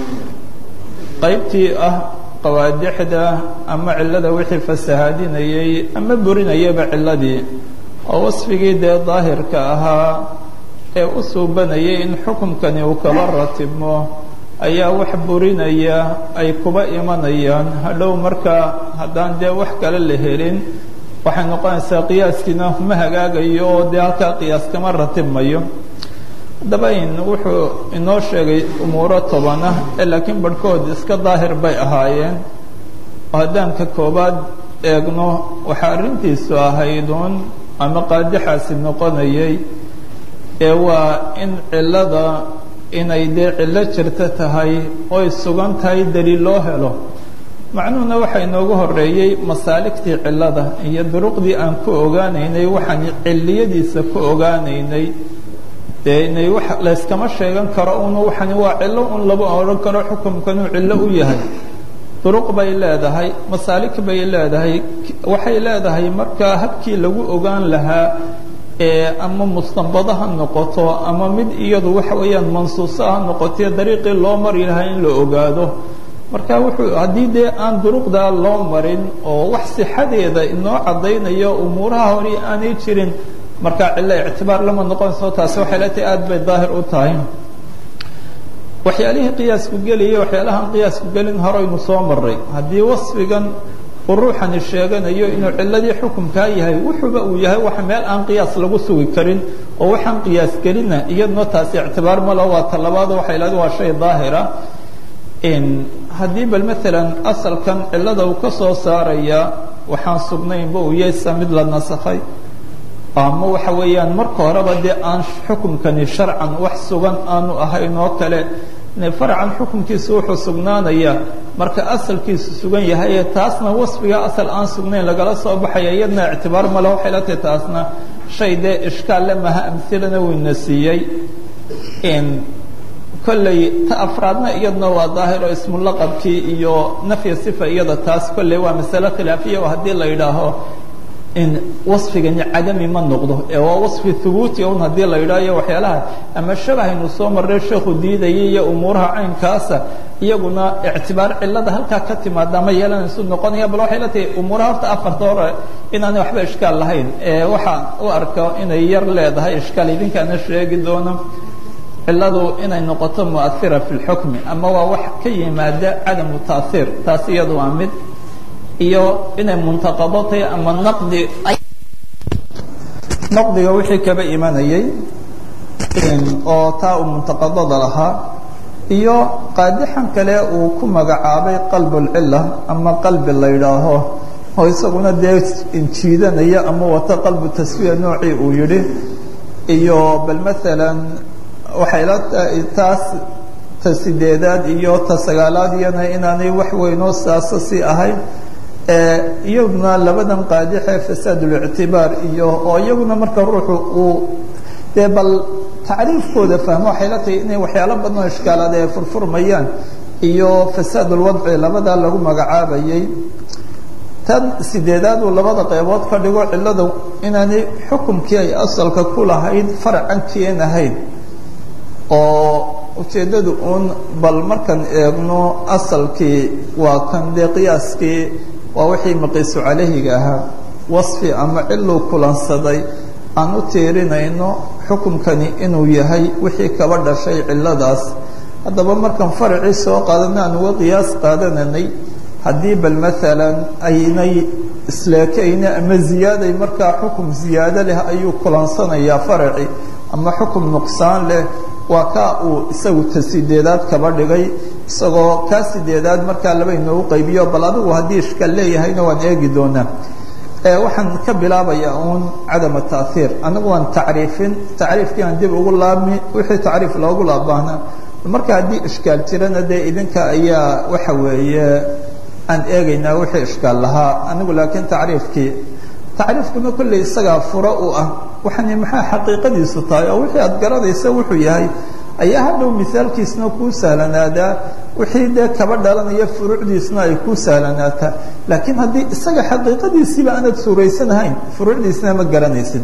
qaybtii ah qawaadixda ama cilada wixii fasahaadinayay ama burinayaba ciladii oo wasfigii dee daahirka ahaa ee u suubanayay in xukumkani uu kaba ratibmo ayaa wax burinaya ay kuba imanayaan hadhow markaa haddaan dee wax kale la helin waxay noqonaysaa qiyaaskiina ma hagaagayo oo dee halkaa qiyaas kama ratibmayo haddaba wuxuu inoo sheegay umuuro tobana ee laakiin barhkood iska daahir bay ahaayeen oo haddaan ka koobaad eegno waxaa arrintiisu ahayduun ama qaadixaasi noqonayay ee waa in cilada inay dee cillo jirto tahay oy sugan tahay daliil loo helo macnuhuna waxaa inoogu horeeyey masaaligtii cilada iyo duruqdii aan ku ogaanaynay waxaan ciliyadiisa ku ogaanaynay dee inay wax layskama sheegan karo un waxani waa cillo un laba odhan karo xukumkanuu cillo u yahay duruq bay leedahay masaalik bay leedahay waxay leedahay markaa habkii lagu ogaan lahaa ama mustanbado ha noqoto ama mid iyadu waxa weeyaan mansuuso ha noqotee dariiqii loo mari lahaa in la ogaado marka wuxuu haddii dee aan duruqdaa loo marin oo wax sixadeeda inoo caddaynayo umuuraha hore aanay jirin markaa cillo ictibaar lama noqonayso taasi waxay leetahay aad bay daahir u tahay waxyaalihii qiyaasku gelaya waxyaalahaan qiyaasku gelin horeynu soo maray haddii wasfigan uu ruuxani sheeganayo inuu ciladii xukumkaa yahay wuxuuba uu yahay wax meel aan qiyaas lagu sugi karin oo waxaan qiyaas gelina iyaduna taasi ictibaar malo waa talabaado waxay leedahay waa shay daahira haddii bal maalan asalkan cilada uu ka soo saaraya waxaan sugnaynba uu yaysa mid la nasakhay ama waxa weeyaan marka horeba dee aan xukumkani sharcan wax sugan aanu ahayn oo kale farcan xukumkiisu wuxuu sugnaanaya marka asalkiisu sugan yahay taasna wasfiga asal aan sugnayn lagala soo baxaya iyadna ictibaar male waxay la tahay taasna shay dee ishkaal lamaha amhilana wayna siiyey kolley ta afraadna iyadna waa daahiro ismulaqabkii iyo nafya sifa iyada taas kolley waa masale khilaafiya oo haddii la yidhaaho in wasfigani cadami ma noqdo ee waa wasfi hubuuti un haddii la yidhaaho iyo waxyaalaha ama shabahaynu soo marray sheekhu diidayay iyo umuuraha caynkaasa iyaguna ictibaar cilada halkaa ka timaada ma yeelanaysu noqonaya bal waxay la tahay umuuraha horta afarta hore inaanay waxba ishkaal lahayn waxaan u arka inay yar leedahay ishkaal idinkaana sheegi doono ciladu inay noqoto muathira fi lxukmi ama waa wax ka yimaada cadamu taaiir taas iyadu waa mid iyo inay muntaqado tahay ama naqdiga wixii kaba imanayay oo taa uu muntaqadada lahaa iyo qaadixan kale uu ku magacaabay qalbulcila ama qalbi la yidhaaho oo isaguna dee jiidanaya ama wata qalbu tasfiya noocii uu yidhi iyo bal maalan waxay la taas ta sideedaad iyo ta sagaalaad iyana inaanay wax weynoo saasa sii ahayn iyaguna labadan qaadixe fasaadlictibaar iyo oo iyaguna marka ruuxu uu dee bal tacriifkooda fahmo waxay la tahay inay waxyaalo badan oo ishkaalaad ay furfurmayaan iyo fasaadulwadci labadaa lagu magacaabayay tan sideedaad uu labada qaybood ka dhigo cilladu inaanay xukumkii ay asalka ku lahayd faracan keen ahayn oo ujeeddadu uun bal markaan eegno asalkii waa kan dee qiyaaskii waa wixii maqiisu calayhiga ahaa wasfi ama ciluu kulansaday aan u tiirinayno xukumkani inuu yahay wixii kaba dhashay cilladaas haddaba markaan faracii soo qaadana aan uga qiyaas qaadananay haddii bal maalan aynay isleekayna ama ziyaaday markaa xukum ziyaado leh ayuu kulansanayaa faraci ama xukum nuqsaan leh waa kaa uu isagu ta sideedaad kaba dhigay isagoo kaa sideedaad markaa laba inoogu qaybiyo bal adigu haddii ishkaal leeyahayna waan eegi doonaa waxaan ka bilaabayaa uun cadama taahiir anigu waan tacriifkii aan dib ugu laabmi wixii tacriif loogu laabahnaa marka haddii ishkaal jirana dee idinka ayaa waxa weeye aan eegaynaa wixii ishkaal lahaa anigu laakiin tacriifkuna kolley isagaa furo u ah waxani maxaa xaqiiqadiisu tahay oo wixii aad garanaysa wuxuu yahay ayaa hadhow misaalkiisna kuu sahlanaadaa wixii dee kaba dhalanaya furuucdiisna ay kuu sahlanaataa laakiin haddii isaga xaqiiqadiisiiba aanad suuraysanahayn furuucdiisna ma garanaysid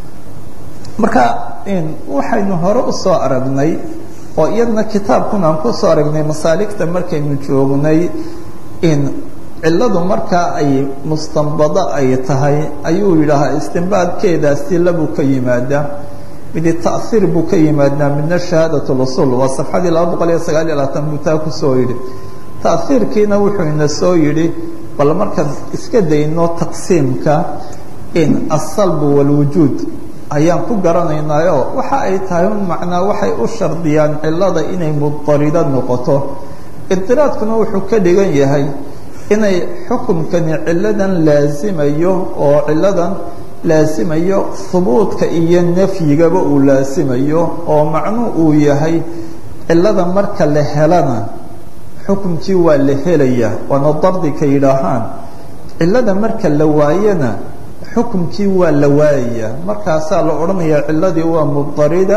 marka waxaynu hore usoo aragnay oo iyadna kitaabkuna aan kusoo aragnay masaaligta markaynu joognay cilladu markaa ay mustanbado ay tahay ayuu yidhaahaa istinbaadkeedaasi labuu ka yimaadaa midi tahiir buu ka yimaadaa midna shahaadat usul waa safxadii 299 buu taa kusoo yidhi tahiirkiina wuxuu ina soo yidhi bal markaan iska dayno taqsiimka asalbu walwujuud ayaan ku garanaynaayo waxa ay tahay macnaa waxay u shardiyaan cillada inay mudarido noqoto idiraadkuna wuxuu ka dhigan yahay inay xukumkani cilladan laasimayo oo cilladan laasimayo hubuudka iyo nafyigaba uu laasimayo oo macnuu uu yahay cillada marka la helana xukumkii waa la helaya waana dardika yidhaahaan cillada marka la waayana xukumkii waa la waayaya markaasaa la odhanayaa cilladii waa mudarida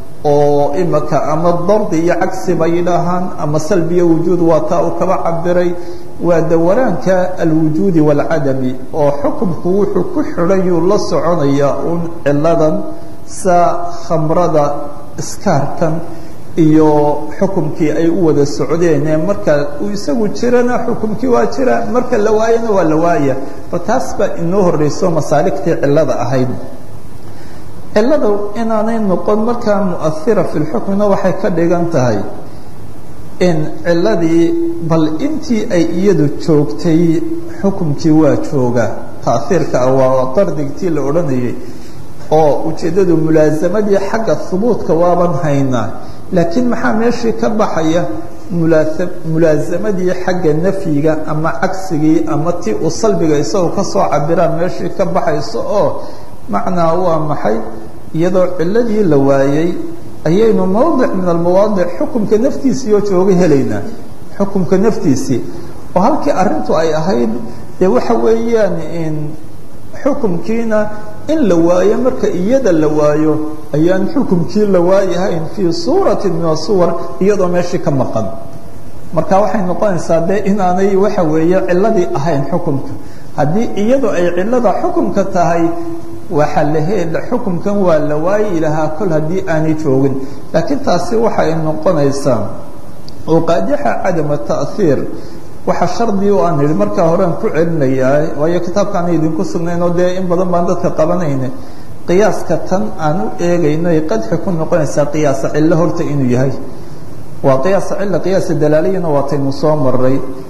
oo imaka ama dardi iyo cagsi bay yidhaahaan ama salbiya wujuud waa taa uu kaba cabiray waa dawaraanka alwujuudi waalcadami oo xukumku wuxuu ku xidhayuu la soconayaa un cilladan saa khamrada iskaarkan iyo xukumkii ay u wada socdeenee marka uu isagu jirana xukumkii waa jira marka la waayana waa la waaya bal taas baa inoo horreyso masaaligtii cillada ahayd cilladu inaanay noqon markaa mu'ahira fi lxukmina waxay ka dhigan tahay in cilladii bal intii ay iyadu joogtay xukumkii waa jooga taahiirka waa dardigtii la odhanayay oo ujeeddadu mulaasamadii xagga hubuudka waaban haynaa laakiin maxaa meeshii ka baxaya mulaasamadii xagga nafyiga ama cagsigii ama ti uu salbiga isagoo ka soo cabiraan meeshii ka baxayso oo macnaa waa maxay iyadoo cilladii la waayey ayaynu mawdic min almawaadic xukumka naftiisii oo jooga helaynaa xukumka naftiisii oo halkii arrintu ay ahayd dee waxa weeyaan xukumkiina in la waayo marka iyada la waayo ayaan xukumkii la waayahayn fii suurati min asuwar iyadoo meeshii ka maqan marka waxay noqonaysaa dee inaanay waxa weeye cilladii ahayn xukumka haddii iyadu ay cillada xukumka tahay waxaa la hel xukumkan waa la waayi lahaa kol haddii aanay joogin laakiin taasi waxay noqonaysaa oo qaadixa cadama ta'hiir waxa shardi u aan idhi markaa horean ku celinayaa waayo kitaabkaana idinku sugnayn oo dee in badan baan dadka qabanayna qiyaaska tan aan u eegayno ay qadxi ku noqonaysaa qiyaasa cillo horta inuu yahay waa qiyaasa cilla qiyaasa dalaaliyana waataynu soo maray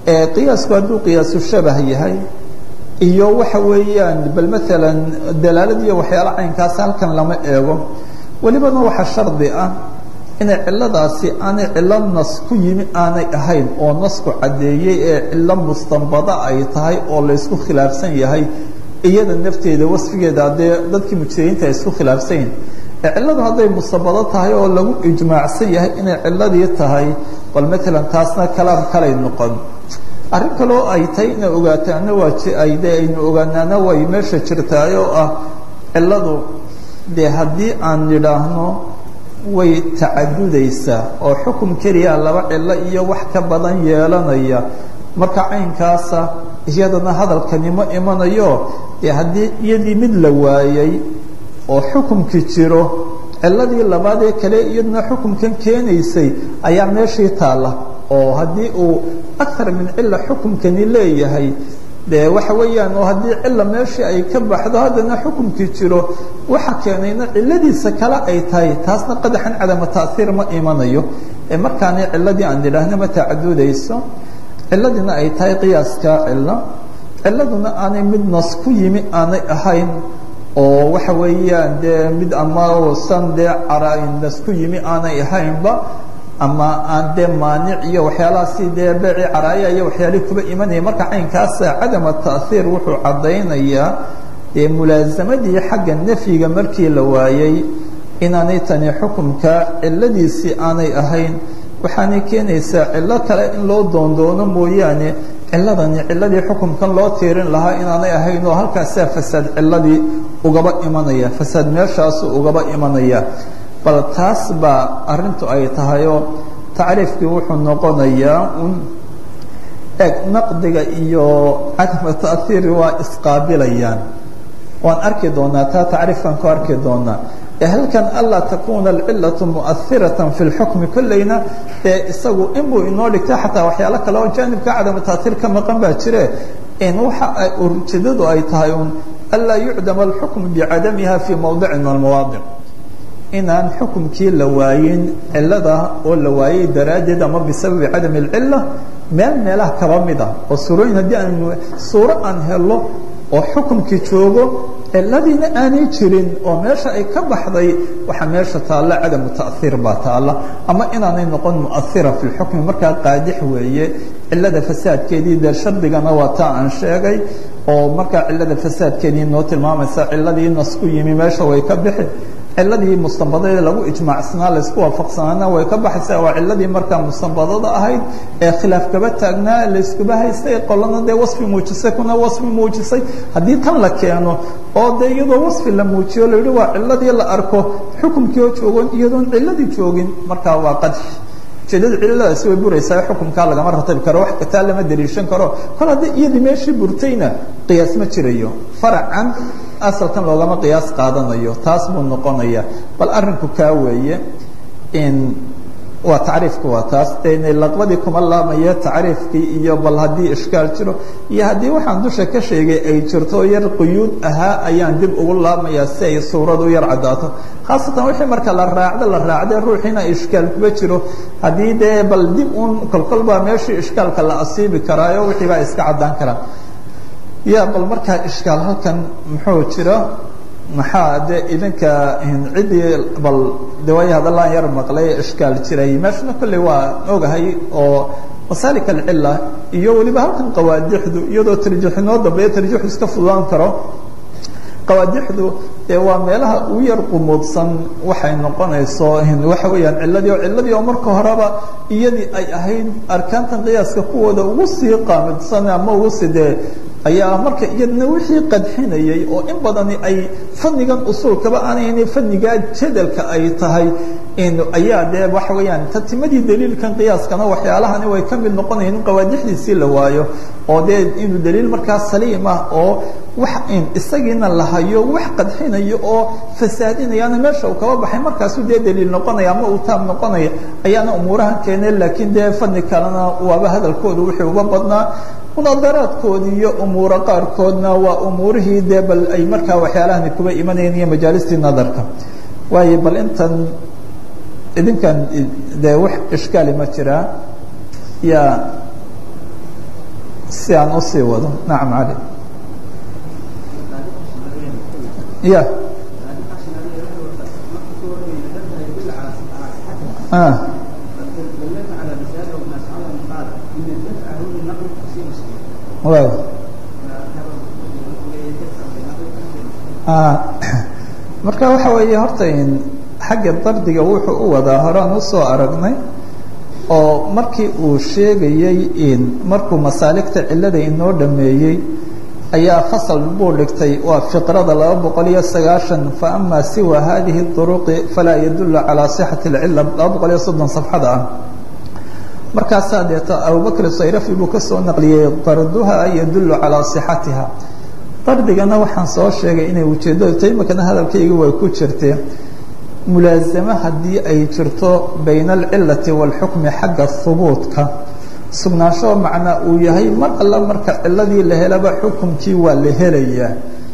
qiyaasku hadduu qiyaasu shabah yahay iyo waxa weeyaan bal maalan dalaalad iyo waxyaala caynkaas halkan lama eego welibana waxaa shardi ah inay ciladaasi aanay cilo nas ku yimi aanay ahayn oo nasku caddeeyey ee cilo mustanbada ay tahay oo laysku khilaafsan yahay iyada nafteeda wasfigeeda haddee dadkii mujtahidinta ay isku khilaafsan yihin ciladu hadday mustanbado tahay oo lagu ijmaacsan yahay inay ciladii tahay bal maalan taasna kalaam kalay noqon arrin kaloo ay tahay inay ogaataana aynu ogaanaana way meesha jirtaay oo ah ciladu dee haddii aan nidhaahno way tacadudaysaa oo xukum keliya laba cilo iyo wax ka badan yeelanaya marka caynkaasa iyadana hadalkani ma imanayo dee haddii iyadii mid la waayey oo xukumkii jiro ciladii labaad ee kale iyaduna xukumkan keenaysay ayaa meeshii taalla oo haddii uu akar min cila xukumkani leeyahay dee waxa weeyaan oo haddii cila meeshii ay ka baxdo haddana xukumkii jiro waxa keenayna ciladiisa kale ay tahay taasna qadaxan cadama taaiir ma imanayo ee markaana ciladii aan idhaahna ma tacadudayso ciladiina ay tahay qiyaaska cilo ciladuna aanay mid nas ku yimi aanay ahayn oo waxa weeyaan dee mid ama san dee nas ku yimi aanay ahaynba ama aan dee maanic iyo waxyaalahaasi dee beeci caraaya iyo waxyaalihii kuba imanaya marka caynkaasa cadama taaiir wuxuu caddaynayaa dee mulaasamadii xagga nafyiga markii la waayey inaanay tani xukumka ciladiisii aanay ahayn waxaanay keenaysaa cilo kale in loo doondoono mooyaane ciladani ciladii xukumkan loo tiirin lahaa inaanay ahayn oo halkaasaa fasaad ciladii ugaba imanaya fasaad meeshaasu ugaba imanaya bal taas baa arintu ay tahayoo tacriifkii wuxuu noqonayaa eg naqdiga iyo cadama taaiiri waa isqaabilayaan waan arki doonaa taa tacriifkan ku arki doonaa halkan anlaa takuna alcilaةu muairata fi اlxukmi kolleyna ee isagu inbuu inoo dhigtay xataa waxyaalo kale oo jaanibka cadama taaiir ka maqan baa jire in waxa ujeedadu ay tahay un anlaa yucdama alxukm bicadamiha fi mawdici min almawaadic inaan xukumkii la waayin cilada oo la waayey daraaddeed ama bisababi cadami اlcila meelaha kaba mid ah oo suurooyin haddii aan suuro aan helo oo xukumkii joogo ciladiina aanay jirin oo meesha ay ka baxday waxaa meesha taalla cadamu taaiir baa taalla ama inaanay noqon muaira fi lxukmi markaa qaadix weeye cilada fasaadkeedii dee shardigana waa taa aan sheegay oo markaa cilada fasaadkeedii noo tilmaamaysa ciladii nas ku yimi meesha way ka bixi ciladii mustanbadada lagu ijmaacsanaa laysku waafaqsanaana way ka baxaysaa waa ciladii markaa mustanbadada ahayd ee khilaaf kaba taagnaa layskuba haystay qolana dee wasfi muujisay kuna wasfi muujisay haddii tan la keeno oo dee iyadoo wasfi la muujiyo la yihi waa ciladii la arko xukumkii oo joogon iyadoon ciladii joogin markaa waa qadx ujeedada ciladaasi way buraysaa xukumkaa lagama ratabi karo wax kataa lama daliishan karo kol haddii iyadii meeshii burtayna qiyaas ma jirayo faracan asalkan loogama qiyaas qaadanayo taas buu noqonaya bal arinku kaa weeye in waa tacriifku waa taas dee laqbadii kuma laamaya tacriifkii iyo bal haddii ishkaal jiro iyo haddii waxaan dusha ka sheegay ay jirto yar quyuud ahaa ayaan dib ugu laamayaa si ay suuradu yar caddaato khaasatan wixii marka la raacday ruuxiina ishkaal kuba jiro haddii dee bal dib uun kolkol baa meeshii ishkaalka la asiibi karaayo wixii baa iska caddaan karaa ya bal markaa ishkaal halkan muxuu jira maxaa de idinka ciddii bal de way hadallaan yar maqlay ishkaal jiray meeshana kolley waa ogahay oo masaalik alcila iyo weliba halkan qawaadixdu iyadoo tarjiix inoo dambeeya tarjiixu iska fududaan karo qawaadixdu dee waa meelaha ugu yar qumuudsan waxay noqonayso waxa weeyaan ciladii oo marka horeba iyadii ay ahayd arkaantan qiyaaska kuwooda ugu sii qaamidsan ama ugu sidee ayaa marka iyadna wixii qadxinayay oo in badani ay fanigan usuulkaba aanayna fanigaa jadalka ay tahay ayaa dee waxa weeyaan tatimadii daliilkan qiyaaskana waxyaalahani way ka mid noqonayaan in qawaadixdiisii la waayo oo dee inuu daliil markaa saliim ah oo wax isagiina la hayo wax qadxinayo oo fasaadinayaana meesha uu kaba baxay markaasuu dee daliil noqonaya ama uu taab noqonaya ayaana umuurahan keenay laakiin dee fani kalena waaba hadalkooda wixii uga badnaa munaadaraadkoodi iyo umuuro qaarkoodna waa umuurihii dee bal ay markaa waxyaalahani kuba imanayeen iyo majaalistii nadarka waayo bal intan idinkan dee wax ishkaali ma jiraa ya si aan usii wado nacam cali ya marka waxa weeye horta xagga dardiga wuxuu u wadaa horaan usoo aragnay oo markii uu sheegayey markuu masaaligta cilada inoo dhameeyey ayaa fasal buu dhigtay waa fiqrada 290 faama siwa hadihi الطرق falaa yadul calى صحة الcila 230 صفxada ah markaasaa deeto abubakr sayrafi buu kasoo naqliyey darduha yadul calى صحatiha dardigana waxaan soo sheegay inay ujeedadu tahay imakana hadalkayga way ku jirtee mulaazamo haddii ay jirto bayna alcilati wاlxukmi xagga hubuudka sugnaansho macnaa uu yahay mar alla marka ciladii la helaba xukumkii waa la helayaa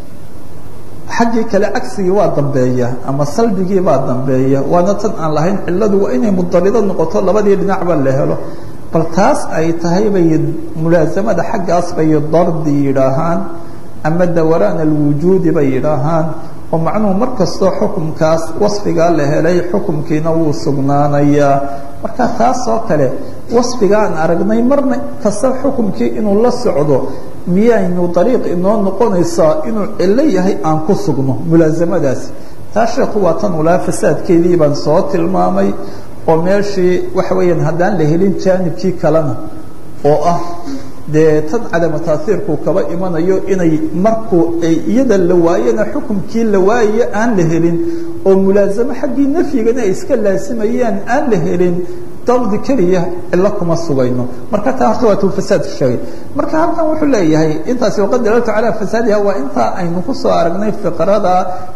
xaggii kale cagsigii waa dambeeya ama salbigii baa dambeeya waana tan aan lahayn ciladu waa inay mudarido noqoto labadii dhinacba la helo bal taas ay tahay bay mulaasamada xaggaas bay dardi yidhaahaan ama dawaraan alwujuudi bay yidhaahaan oo macnuhu mar kastoo xukumkaas wasfigaa la helay xukumkiina wuu sugnaanayaa marka taas oo kale wasfigaan aragnay marna kasta xukumkii inuu la socdo miyaynu dariiq inoo noqonaysaa inuu cilo yahay aan ku sugno mulaasamadaasi taa sheekhu waa tan ulaa fasaadkeedii baan soo tilmaamay oo meeshii waxa weeyaan haddaan la helin jaanibkii kalena oo ah dee tan cadama taasiirku kaba imanayo inay markuu ay iyada la waayena xukumkii la waayayo aan la helin oo mulaasamo xaggii nafyigana ay iska laasimayaan aan la helin dardi keliya cilo kuma sugayno marka taa horta waa tuu fasaadka sheegay marka halkan wuxuu leeyahay intaasi waqad dalaltu calaa fasaadiha waa intaa aynu kusoo aragnay fiqrada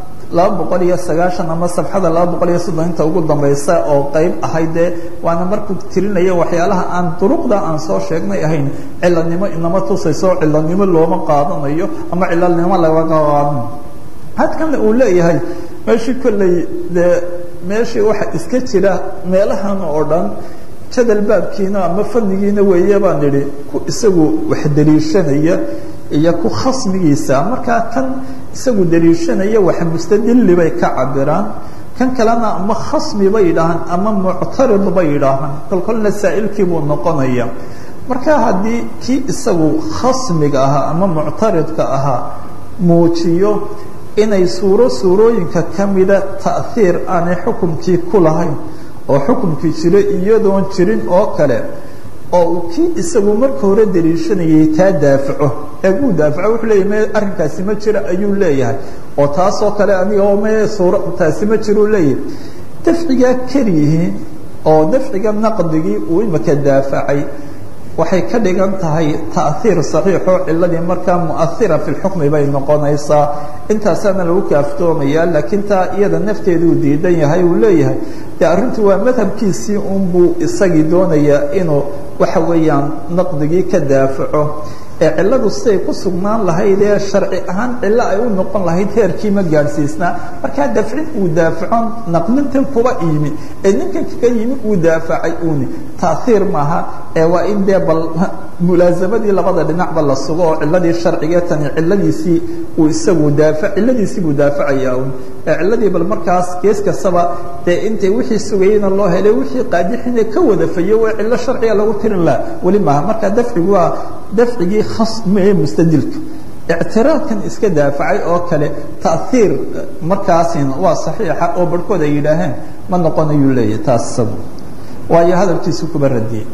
290 ama safxada 230 inta ugu dambaysa oo qayb ahaydee waana markuu tirinaya waxyaalaha aan duruqda aan soo sheegnay ahayn cilanimo inama tusayso cilanimo looma qaadanayo ama cilalnimo laga qaadanayo hadkana uu leeyahay meeshii kolley dee meeshii waxa iska jira meelahan oo dhan jadal baabkiina ama fadnigiina weeye baan idhi ku isagu wax daliishanaya iyo ku khasmigiisa markaa kan isagu daliishanaya waxa mustadilli bay ka cabiraan kan kalena ama khasmi bay yidhaahaan ama muctarid bay yidhaahaan kolkolna saa'ilkii buu noqonaya marka haddii kii isagu khasmiga ahaa ama muctaridka ahaa muujiyo inay suurooyinka ka mida ta'hiir aanay xukumkii ku lahayn oo xukumkii jiro iyadoon jirin oo kale oo uu kii isagu marka hore daliishanayay taa daafaco uu daafaco wuxuu leeyahay me arrinkaasi ma jira ayuu leeyahay oo taasoo kale aniga oo me suura taasi ma jiruu leeyahay dafcigaa keliyihiin oo dafciga naqdigii uu imaka daafacay waxay ka dhigan tahay ta'hiir saxiixoo ciladii markaa mu'ahira fi lxukmi bay noqonaysaa intaasaana lagu kaaftoomaya laakiin taa iyada nafteeduu diidan yahay uu leeyahay dee arrintu waa madhabkiisii unbuu isagii doonayaa inuu waxa weeyaan naqdigii ka daafaco ee ciladu siday ku sugnaan lahayd ee sharci ahaan cilo ay u noqon lahayd heerkii ma gaadhsiisnaa markaa dafcin uu daafaco naqlintan kuba yimi ee ninkan kaga yimi uu daafacay uuni ta'hiir maaha ee waa in dee bal mulaasamadii labada dhinacba la sugo oo ciladii sharcigee tani ciladiisii uu isagu ciladiisii buu daafacayaa un ee ciladii bal markaas gees kastaba dee intay wixii sugayeyna loo helay wixii qaadixine ka wadafayo waa cilo sharciga lagu tirin laha weli maaha marka dafcigu waa dafcigii khasmi ee mustadilka ictiraadkan iska daafacay oo kale ta'hiir markaasina waa saxiixa oo barhkood ay yidhaaheen ma noqonayuu leeyahay taas isagu waayo hadalkiisu kuba radiyey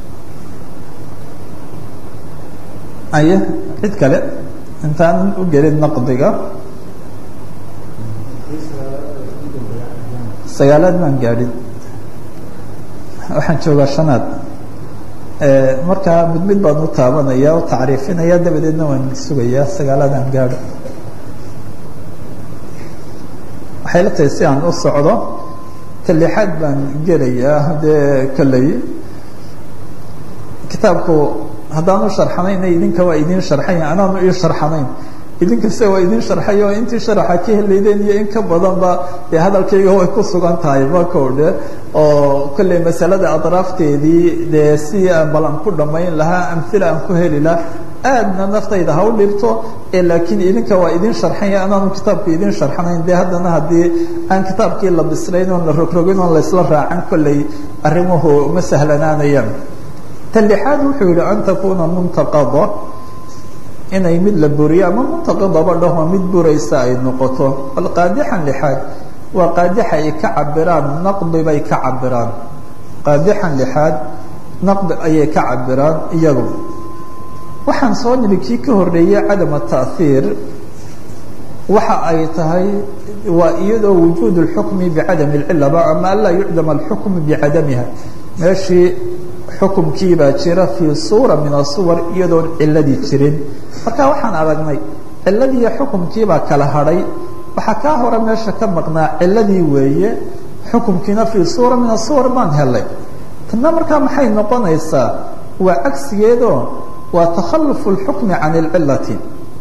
aye cid kale intaanan u gelin naqdiga sagaalaad maan gaadhin waxaan joogaa shanaad markaa mid baan u taabanaya o tacriifinaya dabadeedna waan sugayaa sagaalaadaan gaadho waxay la tahay si aan u socdo talixaad baan gelayaa dee kolley kitaabku haddaan u sharxanayna idinka waa idiin sharxanya anaanu ii sharxanayn idinkasta waa idin sharxay oo intii sharaxa ka helaydeen iyo in ka badanba dee hadalkayga way ku sugan tahay markowdhe oo kolley masalada adraafteedii dee si aan balan ku dhammayn lahaa amhila aan ku heli laha aadna naftayda ha u dhibto laakiin idinka waa idin sharxanya anaanu kitaabka idin sharxanayn dee haddana haddii aan kitaabkii la bislayn oon la rogrogin oon laysla raacan kolley arrimuhu ma sahlanaanayaan tan lixaad wuxuu yihi an takuna muntaqada inay mid la buriyo ama muntaqidaba dhaho mid buraysa ay noqoto bal qaadixan lixaad waa qaadixa ay ka cabiraan naqdi bay ka cabiraan qaadixan lixaad naqdi ayay ka cabiraan iyagu waxaan soo niri kii ka horeeyey cadam التaأhiir waxa ay tahay waa iyadoo wujuud الxukmi bicadam الcilaba ama an laa yucdam الxukm bicadamiha meeshii xukumkiibaa jira fii suura min الsuwar iyadoon ciladii jirin marka waxaan aragnay ciladiiyo xukumkiibaa kala hadhay waxaa kaa hore meesha ka maqnaa ciladii weeye xukumkiina fii suura min الsuwar baan helay tanna markaa maxay noqonaysaa waa cagsigeedoo waa takhalufu اlxukmi can اlcilati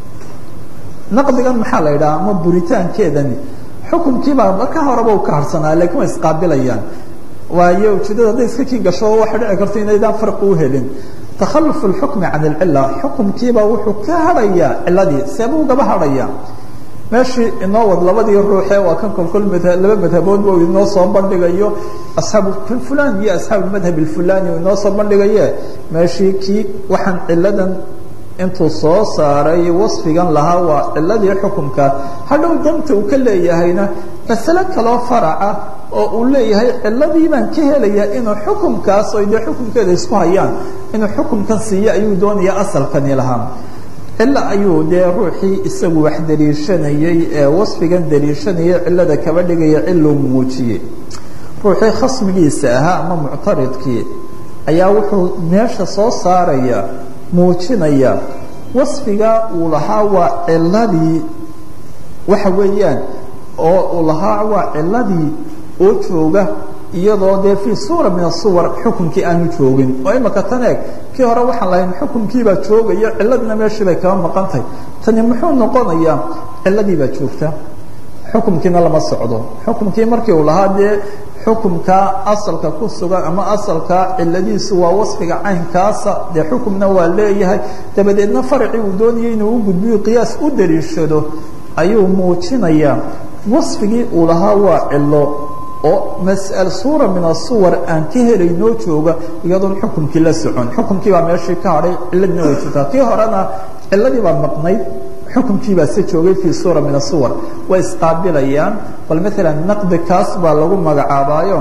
naqdigan maxaa la yidhaha ama buritaankeedani xukumkiibaa marka horeba u ka harsanaa lakin way isqaabilayaan waayo ujeedada hadday iska kii gasho waxay dhici karto inaydaan farqi u helin takhalufu اlxukmi can اlcila xukumkiibaa wuxuu ka hadhayaa ciladii seebuu ugaba hadhaya meeshii inoo wad labadii ruuxe waa kan kolkol laba madhaboodba uu inoo soo bandhigayo asxaabu fulan iyo asxaabu madhab اfulani uu inoo soo bandhigaye meeshii kii waxaan ciladan intuu soo saaray wasfigan lahaa waa ciladii xukumka hadhow danta uu ka leeyahayna masale kaloo faraca oo uu leeyahay ciladii baan ka helayaa inuu xukumkaas oy dee xukumkeeda isku hayaan inuu xukumkan siiyo ayuu doonaya asalkani lahaa cilo ayuu dee ruuxii isagu wax daliishanayey ee wasfigan daliishanayay cilada kaba dhigaya ciluu muujiyey ruuxii khasmigiisa ahaa ama muctaridkii ayaa wuxuu meesha soo saaraya muujinaya wasfiga uu lahaa waa ciladii waxa weeyaan oo uu lahaa waa ciladii oo jooga iyadoo dee fii suura min asuwar xukunkii aanu joogin oo imaka tan eeg kii hore waxaan lahayn xukunkiibaa joogaya ciladina meeshii bay kaba maqan tahay tani muxuu noqonayaa ciladii baa joogta xukumkiina lama socdo xukumkii markii uu lahaa dee xukumkaa asalka ku sugan ama asalkaa ciladiisu waa wasfiga caynkaasa dee xukumna waa leeyahay dabadeedna farcii uu doonayay inuu u gudbiyo qiyaas u daliishado ayuu muujinayaa wasfigii uu lahaa waa cilo oo mas'al suura min asuwar aan ka helaynoo jooga iyadoon xukumkii la socon xukumkii baa meeshii ka hadhay ciladina way jirtaa kii horena ciladii baa maqnayd xukumkii baa se joogay fii suura min asuwar way isqaabilayaan bal maalan naqdi kaas baa lagu magacaabaayo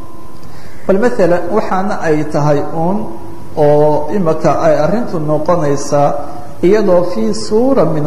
bal maalan waxaana ay tahay uun oo imaka ay arrintu noqonaysaa iyadoo fii suura min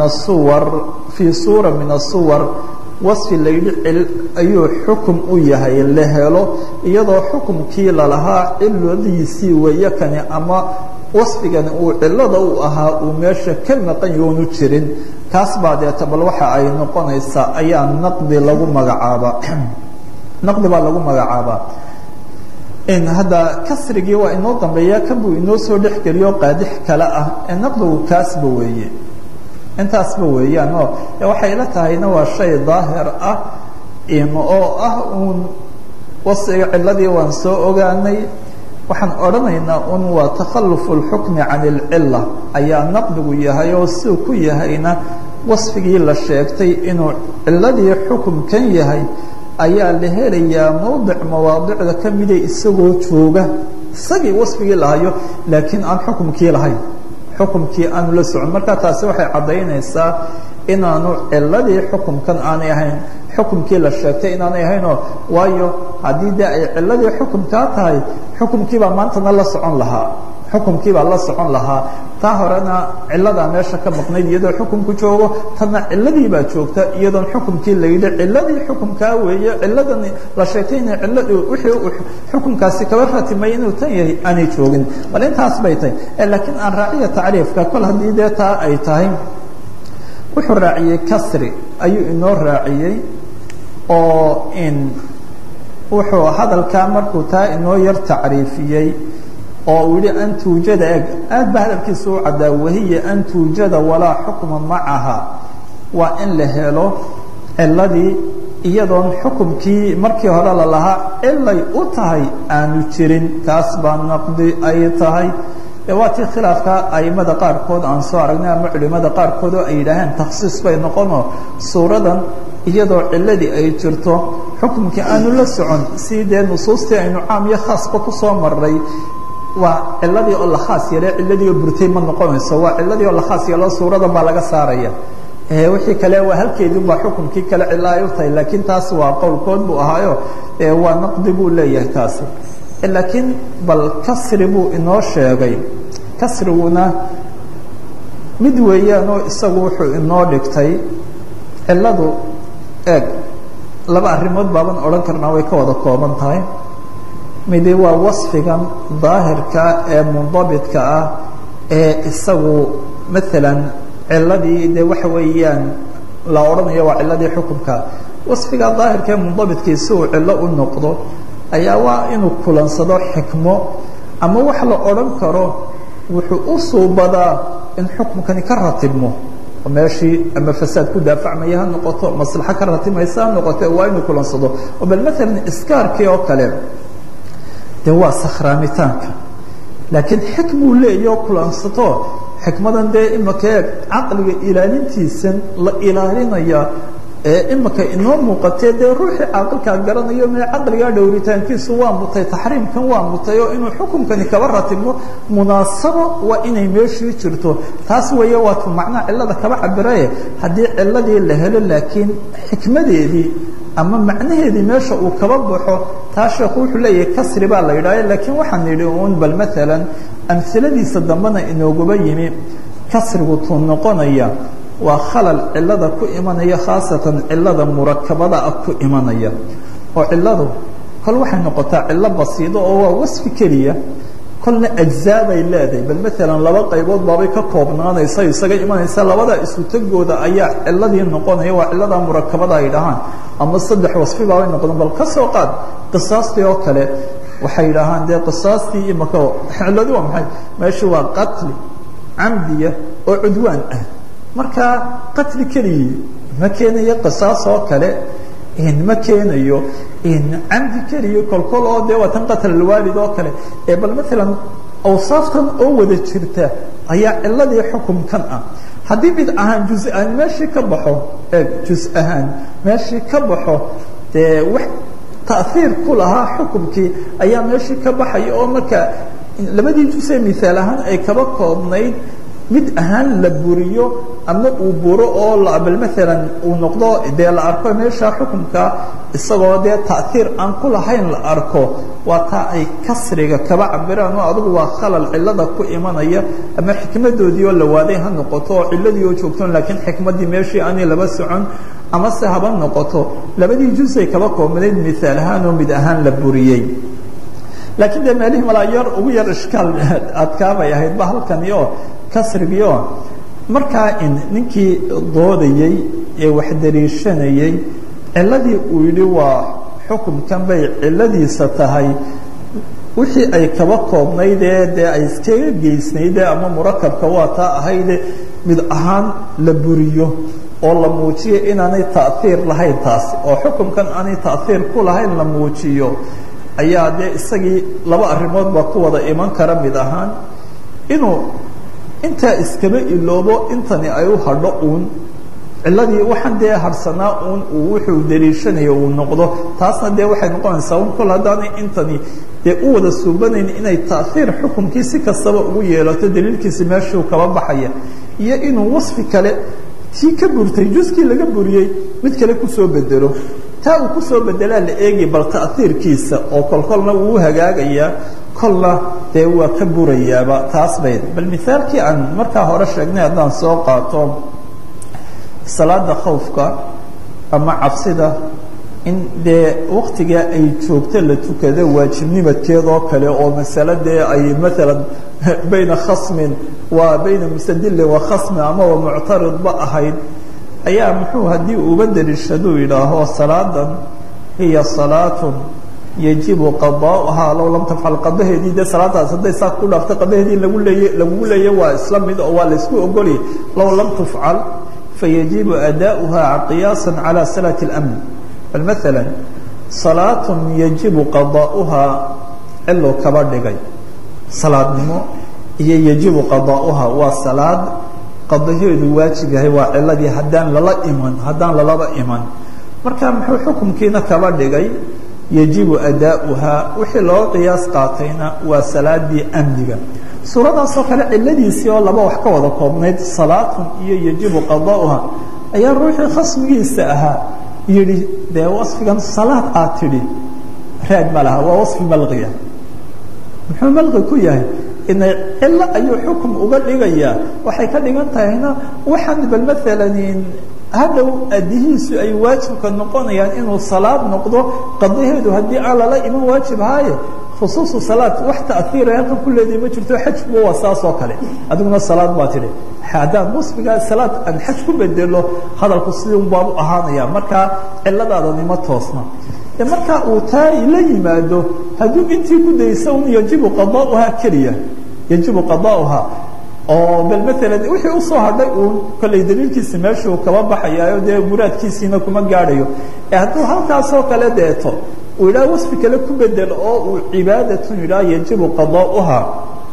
asuwar wasfi la yidhi cil ayuu xukum u yahay la helo iyadoo xukumkii lalahaa ciladiisii weeye kani ama wasfigani uu cilada u ahaa uu meesha ka maqan yoonu jirin kaas baa deeta bal waxa ay noqonaysaa ayaa naqdi lagu magacaabaa naqdi baa lagu magacaabaa hadda kasrigii waa inoo dambeeya kan buu inoo soo dhexgeliyo qaadix kale ah naqdigu kaasba weeye intaasba weeyaan oo waxay la tahayna waa shay daahir ah oo ah uun wasfiga ciladii waan soo ogaanay waxaan odhanaynaa un waa takhalufu اlxukmi can اlcila ayaa naqdigu yahay oo siuu ku yahayna wasfigii la sheegtay inuu ciladii xukumkan yahay ayaa la helayaa mowdic mawaadicda ka mida isagoo jooga isagii wasfigii lahayo laakiin aan xukumkii lahayn xukumkii aanu la socon marka taasi waxay caddaynaysaa inaanu ciladii xukumkan aanay ahayn xukumkii la sheegtay inaanay ahaynoo waayo haddii de ay ciladii xukumkaa tahay xukumkiibaa maantana la socon lahaa xukumkiibaa la socon lahaa taa horena ciladaa meesha ka maqnayd iyadoo xukumku joogo tana ciladii baa joogta iyadoon xukumkii la yidhi ciladii xukumkaa weeye ciladan la sheegtay ina wixii xukumkaasi kaba ratimay inuu tan yahay aanay joogin bal intaas bay tahay laakiin aan raaciya tacriifka kol haddii dee taa ay tahay wuxuu raaciyey kasri ayuu inoo raaciyey oo wuxuu hadalkaa markuu taa inoo yar tacriifiyey oo uu yihi an tuujada eg aad ba hadalkiisa u caddaa wahiya an tuujada walaa xukma macaha waa in la helo ciladii iyadoon xukumkii markii hore lalahaa cilay u tahay aanu jirin taas baa naqdi ay tahay waa tii khilaafka aimada qaarkood aan soo aragnay ama culimada qaarkood oo ay yidhaaheen takhsiis bay noqonoo suuradan iyadoo ciladii ay jirto xukumkii aanu la socon si dee nusuustii aynu caam iyo khaasba kusoo maray waa ciladii oo la khaas yeelay ciladii oo burtay ma noqonayso waa ciladii oo la khaas yeelo suuradan baa laga saaraya wixii kale waa halkeedunbaa xukumkii kale cilo ay u tahay laakiin taas waa qowlkood buu ahaayo waa naqdi buu leeyahay taasi laakiin bal kasri buu inoo sheegay kasriguna mid weeyaanoo isagu wuxuu inoo dhigtay ciladu eeg laba arrimood baaban odhan karnaa way ka wada kooban tahay midi waa wasfigan daahirka ee mundabitka ah ee isagu maalan ciladii dee waxa weeyaan la odhanayo waa ciladii xukunka wasfiga daahirka ee mundabitki si uu cilo u noqdo ayaa waa inuu kulansado xikmo ama wax la odhan karo wuxuu u suubadaa in xukunkani ka ratibmo oo meeshii ama fasaad ku daafacmaya ha noqoto maslaxo ka ratimaysa ha noqoto waa inuu kulansado oo bal maalan iskaarkii oo kale dee waa sakhraamitaanka laakiin xikmuu leeyaho kulansato xikmadan dee imaka eeg caqliga ilaalintiisan la ilaalinaya imaka inoo muuqatee dee ruuxii caaqilkaa garanayo mee caqligaa dhowritaankiisu waa mutay taxriimkan waa mutay oo inuu xukunkani kaba ratibmo munaasabo waa inay meeshii jirto taas weeye waatu macnaha cilada kaba cabiraye haddii ciladii la helo laakiin xikmadeedii ama macnaheedii meesha uu kaba baxo taa sheekhu wuxuu leeyahay kasri baa la yidhahya laakiin waxaan nidhi uun bal maalan amhiladiisa dambena inooguba yimi kasrigu tuu noqonaya waa khalal cilada ku imanaya khaasatan cilada murakabada ah ku imanaya oo ciladu kol waxay noqotaa cilo basiido oo waa wasfi keliya kolna ajzaa bay leedahay bal maalan laba qaybood baabay ka koobnaanaysa isaga imanaysa labada isu tagooda ayaa ciladii noqonaya waa cilada murakabada ay dhahaan ama saddex wasfi baabay noqdaan bal ka soo qaad qisaastii oo kale waxay yidhaahaan dee qisaastii imaka ciladu waa maxay meeshu waa qatli camdiya oo cudwaan ah marka qatli keligii ma keenayo qisaas oo kale ma keenayo camdi keliya kolkol oo dee waa tan qatl alwaalid oo kale bal maalan awsaaftan oo wada jirta ayaa ciladii xukumkan ah haddii mid ahaan juz ahaan meeshii ka baxo juz ahaan meeshii ka baxo dee wax taiir ku lahaa xukumkii ayaa meeshii ka baxaya oo marka labadii juzee miaal ahaan ay kaba koobnayd mid ahaan la buriyo ama uu buro oo bal maalan uu noqdo dee la arko meesha xukumka isagoo dee taiir aan ku lahayn la arko waa taa ay kasriga kaba cabiraan oo adigu waa khalal cilada ku imanaya ama xikmadoodii oo la waaday ha noqoto oo ciladii oo joogtoon laakiin xikmadii meeshii aanay laba socon ama se haba noqoto labadii jusay kaba koobnayd miaal ahaan oo mid ahaan la buriyey laakiin dee meelihii malaa yar ugu yar ishkaal adkaabay ahayd ba halkani oo kasrigio markaa ninkii doodayey ee wax dariishanayey ciladii uu yidhi waa xukumkan bay ciladiisa tahay wixii ay kaba koobnaydee dee ay iskaga geysnaydee ama murakabka waa taa ahayde mid ahaan la buriyo oo la muujiyo inaanay taiir lahayn taasi oo xukumkan aanay taiir ku lahayn la muujiyo ayaa dee isagii laba arrimood baa ku wada iman kara mid ahaan inuu intaa iskaba iloobo intani ay u hadho uun ciladii waxaan dee harsanaa uun uu wuxuu dariishanayo uu noqdo taasna dee waxay noqonaysaa un kol haddaanay intani dee u wada suubanayn inay taiir xukumkii si kastaba ugu yeelato daliilkiisi meeshuu kaba baxaya iyo inuu wasfi kale tii ka burtay juskii laga buriyey mid kale kusoo bedelo taa uu kusoo bedelaa la eegi bal taiirkiisa oo kolkolna wuu hagaagayaa kolna dee waa ka burayaaba taas bay bal miaalkii aan markaa hore sheegnay haddaan soo qaato salaada khawfka ama cabsida in dee waktigaa ay joogto la tukado waajibnimadkeedoo kale oo masale dee ay maalan bayna khasmin waa bayna mustadilin wa khasmin ama wa muctaridba ahayd ayaa muxuu haddii uga dariishaduu yidhaaho salaadan hiya salaatun yajibu qadaaha low lam tafcal qadaheedii dee salaadaas hadday saa ku dhaafto qadaheedii lagugu leeya waa isla mid oo waa laysku ogolya low lam tufcal fayajibu ada'uha qiyaasa calى salaة اlamn bal maala salaaة yajibu qada'uhaa cilo kaba dhigay salaadnimo iyo yajibu qada'uhaa waa salaad qadaheedu waajib yahay waa ciladii haddaan lalaba iman marka muxuu xukumkiina kaba dhigay yajibu ada'uhaa wixii loo qiyaas qaatayna waa salaadii amniga suuradaasoo kale ciladiisii oo laba wax ka wada koobnayd salaatun iyo yajibu qada'uhaa ayaa ruuxii khasmigiisa ahaa yihi dee wasfigan salaad aad tidhi raad ma laha waa wasfi malqiya muxuu malqi ku yahay inay cilo ayuu xukum uga dhigayaa waxay ka dhigan tahayna waxaan bal maalan hadhow adihiisu ay waajibka noqonayaan inuu salaad noqdo qadaheedu haddii aan lala iman waajib haaye khusuusu salaad wax ta'hiira halkan ku leedahay ma jirto xajkuba waa saas oo kale adiguna salaad baa tidhi haddaan musligaa salaad aan xaj ku bedelo hadalku sidii un baabu ahaanaya markaa ciladaadani toosna markaa uu taa la yimaado hadduu intii ku daysa un yajibu qada'uhaa keliya yajibu qada'uhaa oo bal maalan wixii usoo hadhay uun kollay daliilkiisi meeshuu kaba baxayaayo dee muraadkiisiina kuma gaadhayo hadduu halkaasoo kale deeto uu yidhaha wasfi kale ku bedelo oo uu cibaadatun yidhaha yajibu qada'uhaa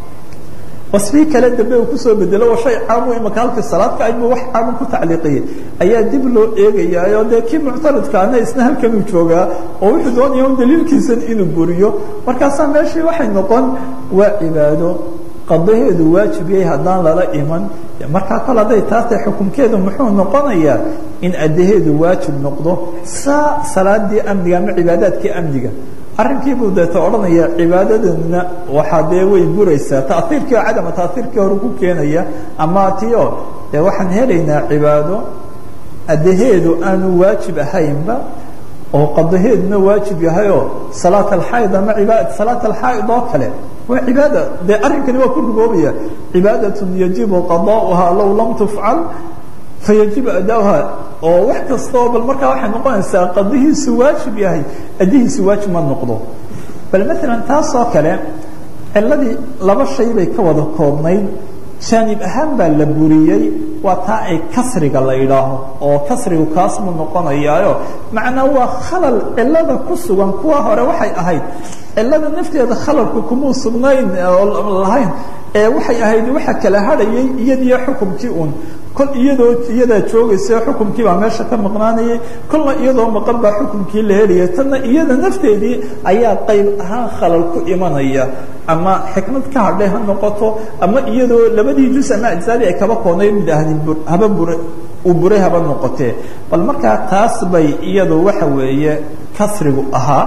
wasfii kale dambe uu kusoo bedelo waa shay caamu imaka halkii salaadka aybu wax caamu ku tacliiqiyey ayaa dib loo eegayaayo dee kii muctaridkaana isna halkanuu joogaa oo wuxuu doonaya un daliilkiisan inuu buriyo markaasaa meeshii waxay noqon waa cibaado qadaheedu waajib yahay haddaan lala iman markaa kol hadday taas tahay xukunkeedu muxuu noqonayaa in addaheedu waajib noqdo saa salaadii amniga ama cibaadaadkii amniga arrinkiibuu deeta odhanaya cibaadadana waxaa dee way buraysaa ta'iirkii oo cadama ta'iirkii hore ku keenaya ama tio dee waxaan helaynaa cibaado addaheedu aanu waajib ahaynba oo qadaheeduna waajib yahayoo salaat alxayd ama salaat alxaa'id oo kale waa cibaada dee arrinkani waa ku rugoobaya cibaadatun yajibu qada'uhaa low lam tufcal fayajibu ada'uhaa oo wax kastoo bal markaa waxay noqonaysaa qadihiisu waajib yahay addihiisu waajib ma noqdo bal maalan taasoo kale ciladii laba shay bay ka wada koobnayd jaanib ahaan baa la buriyey waa taa ay kasriga la idhaaho oo kasrigu kaasmu noqonayaayo macnaa waa khalal cilada ku sugan kuwa hore waxay ahayd cilada nafteeda khalalku kumuu sugnayn oo lahayn waxay ahayd waxa kala hadhayay iyadiyo xukumkii un kol iyadaa joogaysa xukumkii baa meesha ka maqnaanayay kolna iyadoo maqan baa xukumkii la helaya tanna iyada nafteedii ayaa qayb ahaan khalal ku imanaya ama xikmad ka hadhay ha noqoto ama iyadoo labadii juz ama ajsaadii ay kaba koonay mid ahdi haba uu buray haba noqotee bal markaa taas bay iyadu waxa weeye kasrigu ahaa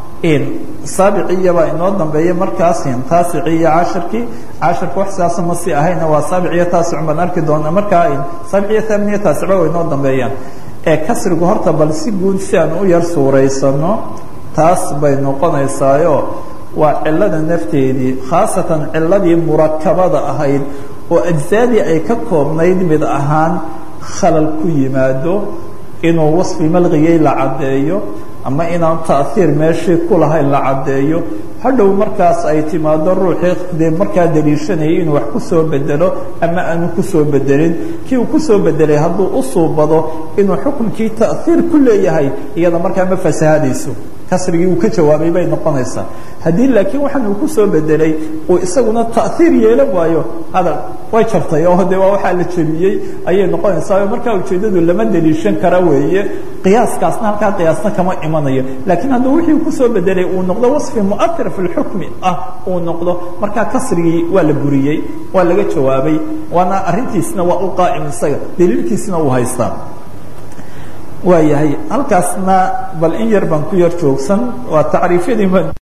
saabiciya baa inoo dambeeya markaas taasici iyo cashirkii cashirka wax sidaasa ma sii ahayna waa saabiciyo taasic baan arki doona markaa saabiciyo thaminiya taasicba way inoo dambeeyaan kasrigu horta bal si guud si aan u yar suuraysano taas bay noqonaysaayo waa cilada nafteedii khaasatan ciladii murakabada ahayd oo ajsaadii ay ka koobnayd mid ahaan khalal ku yimaado inuu wasfi malqigay la caddeeyo ama inaan ta'iir meeshii ku lahayn la caddeeyo hadhow markaas ay timaado ruuxii dee markaa daliishanayay inuu wax ku soo bedelo ama aanu ku soo bedelin kii uu ku soo bedelay hadduu u suubado inuu xukunkii ta'iir ku leeyahay iyada markaa ma fasahadayso kasrigii uu ka jawaabay bay noqonaysaa haddii laakiin waxaan uu ku soo bedelay uu isaguna ta'iir yeelan waayo hadal way jartay oo de waa waxaa la jebiyey ayay noqonaysaa markaa ujeeddadu lama daliishan kara weeye qiyaaskaasna halkaa qiyaasna kama imanayo laakiin hadduu wixii ku soo bedelay uu noqdo wasfi mu'athir fi lxukmi uu noqdo markaa kasrigii waa la buriyey waa laga jawaabay waana arrintiisna waa u qaa'im isaga daliilkiisna uu haystaa waayahay halkaasna bal in yar baan ku yar joogsan waa tacriifyadii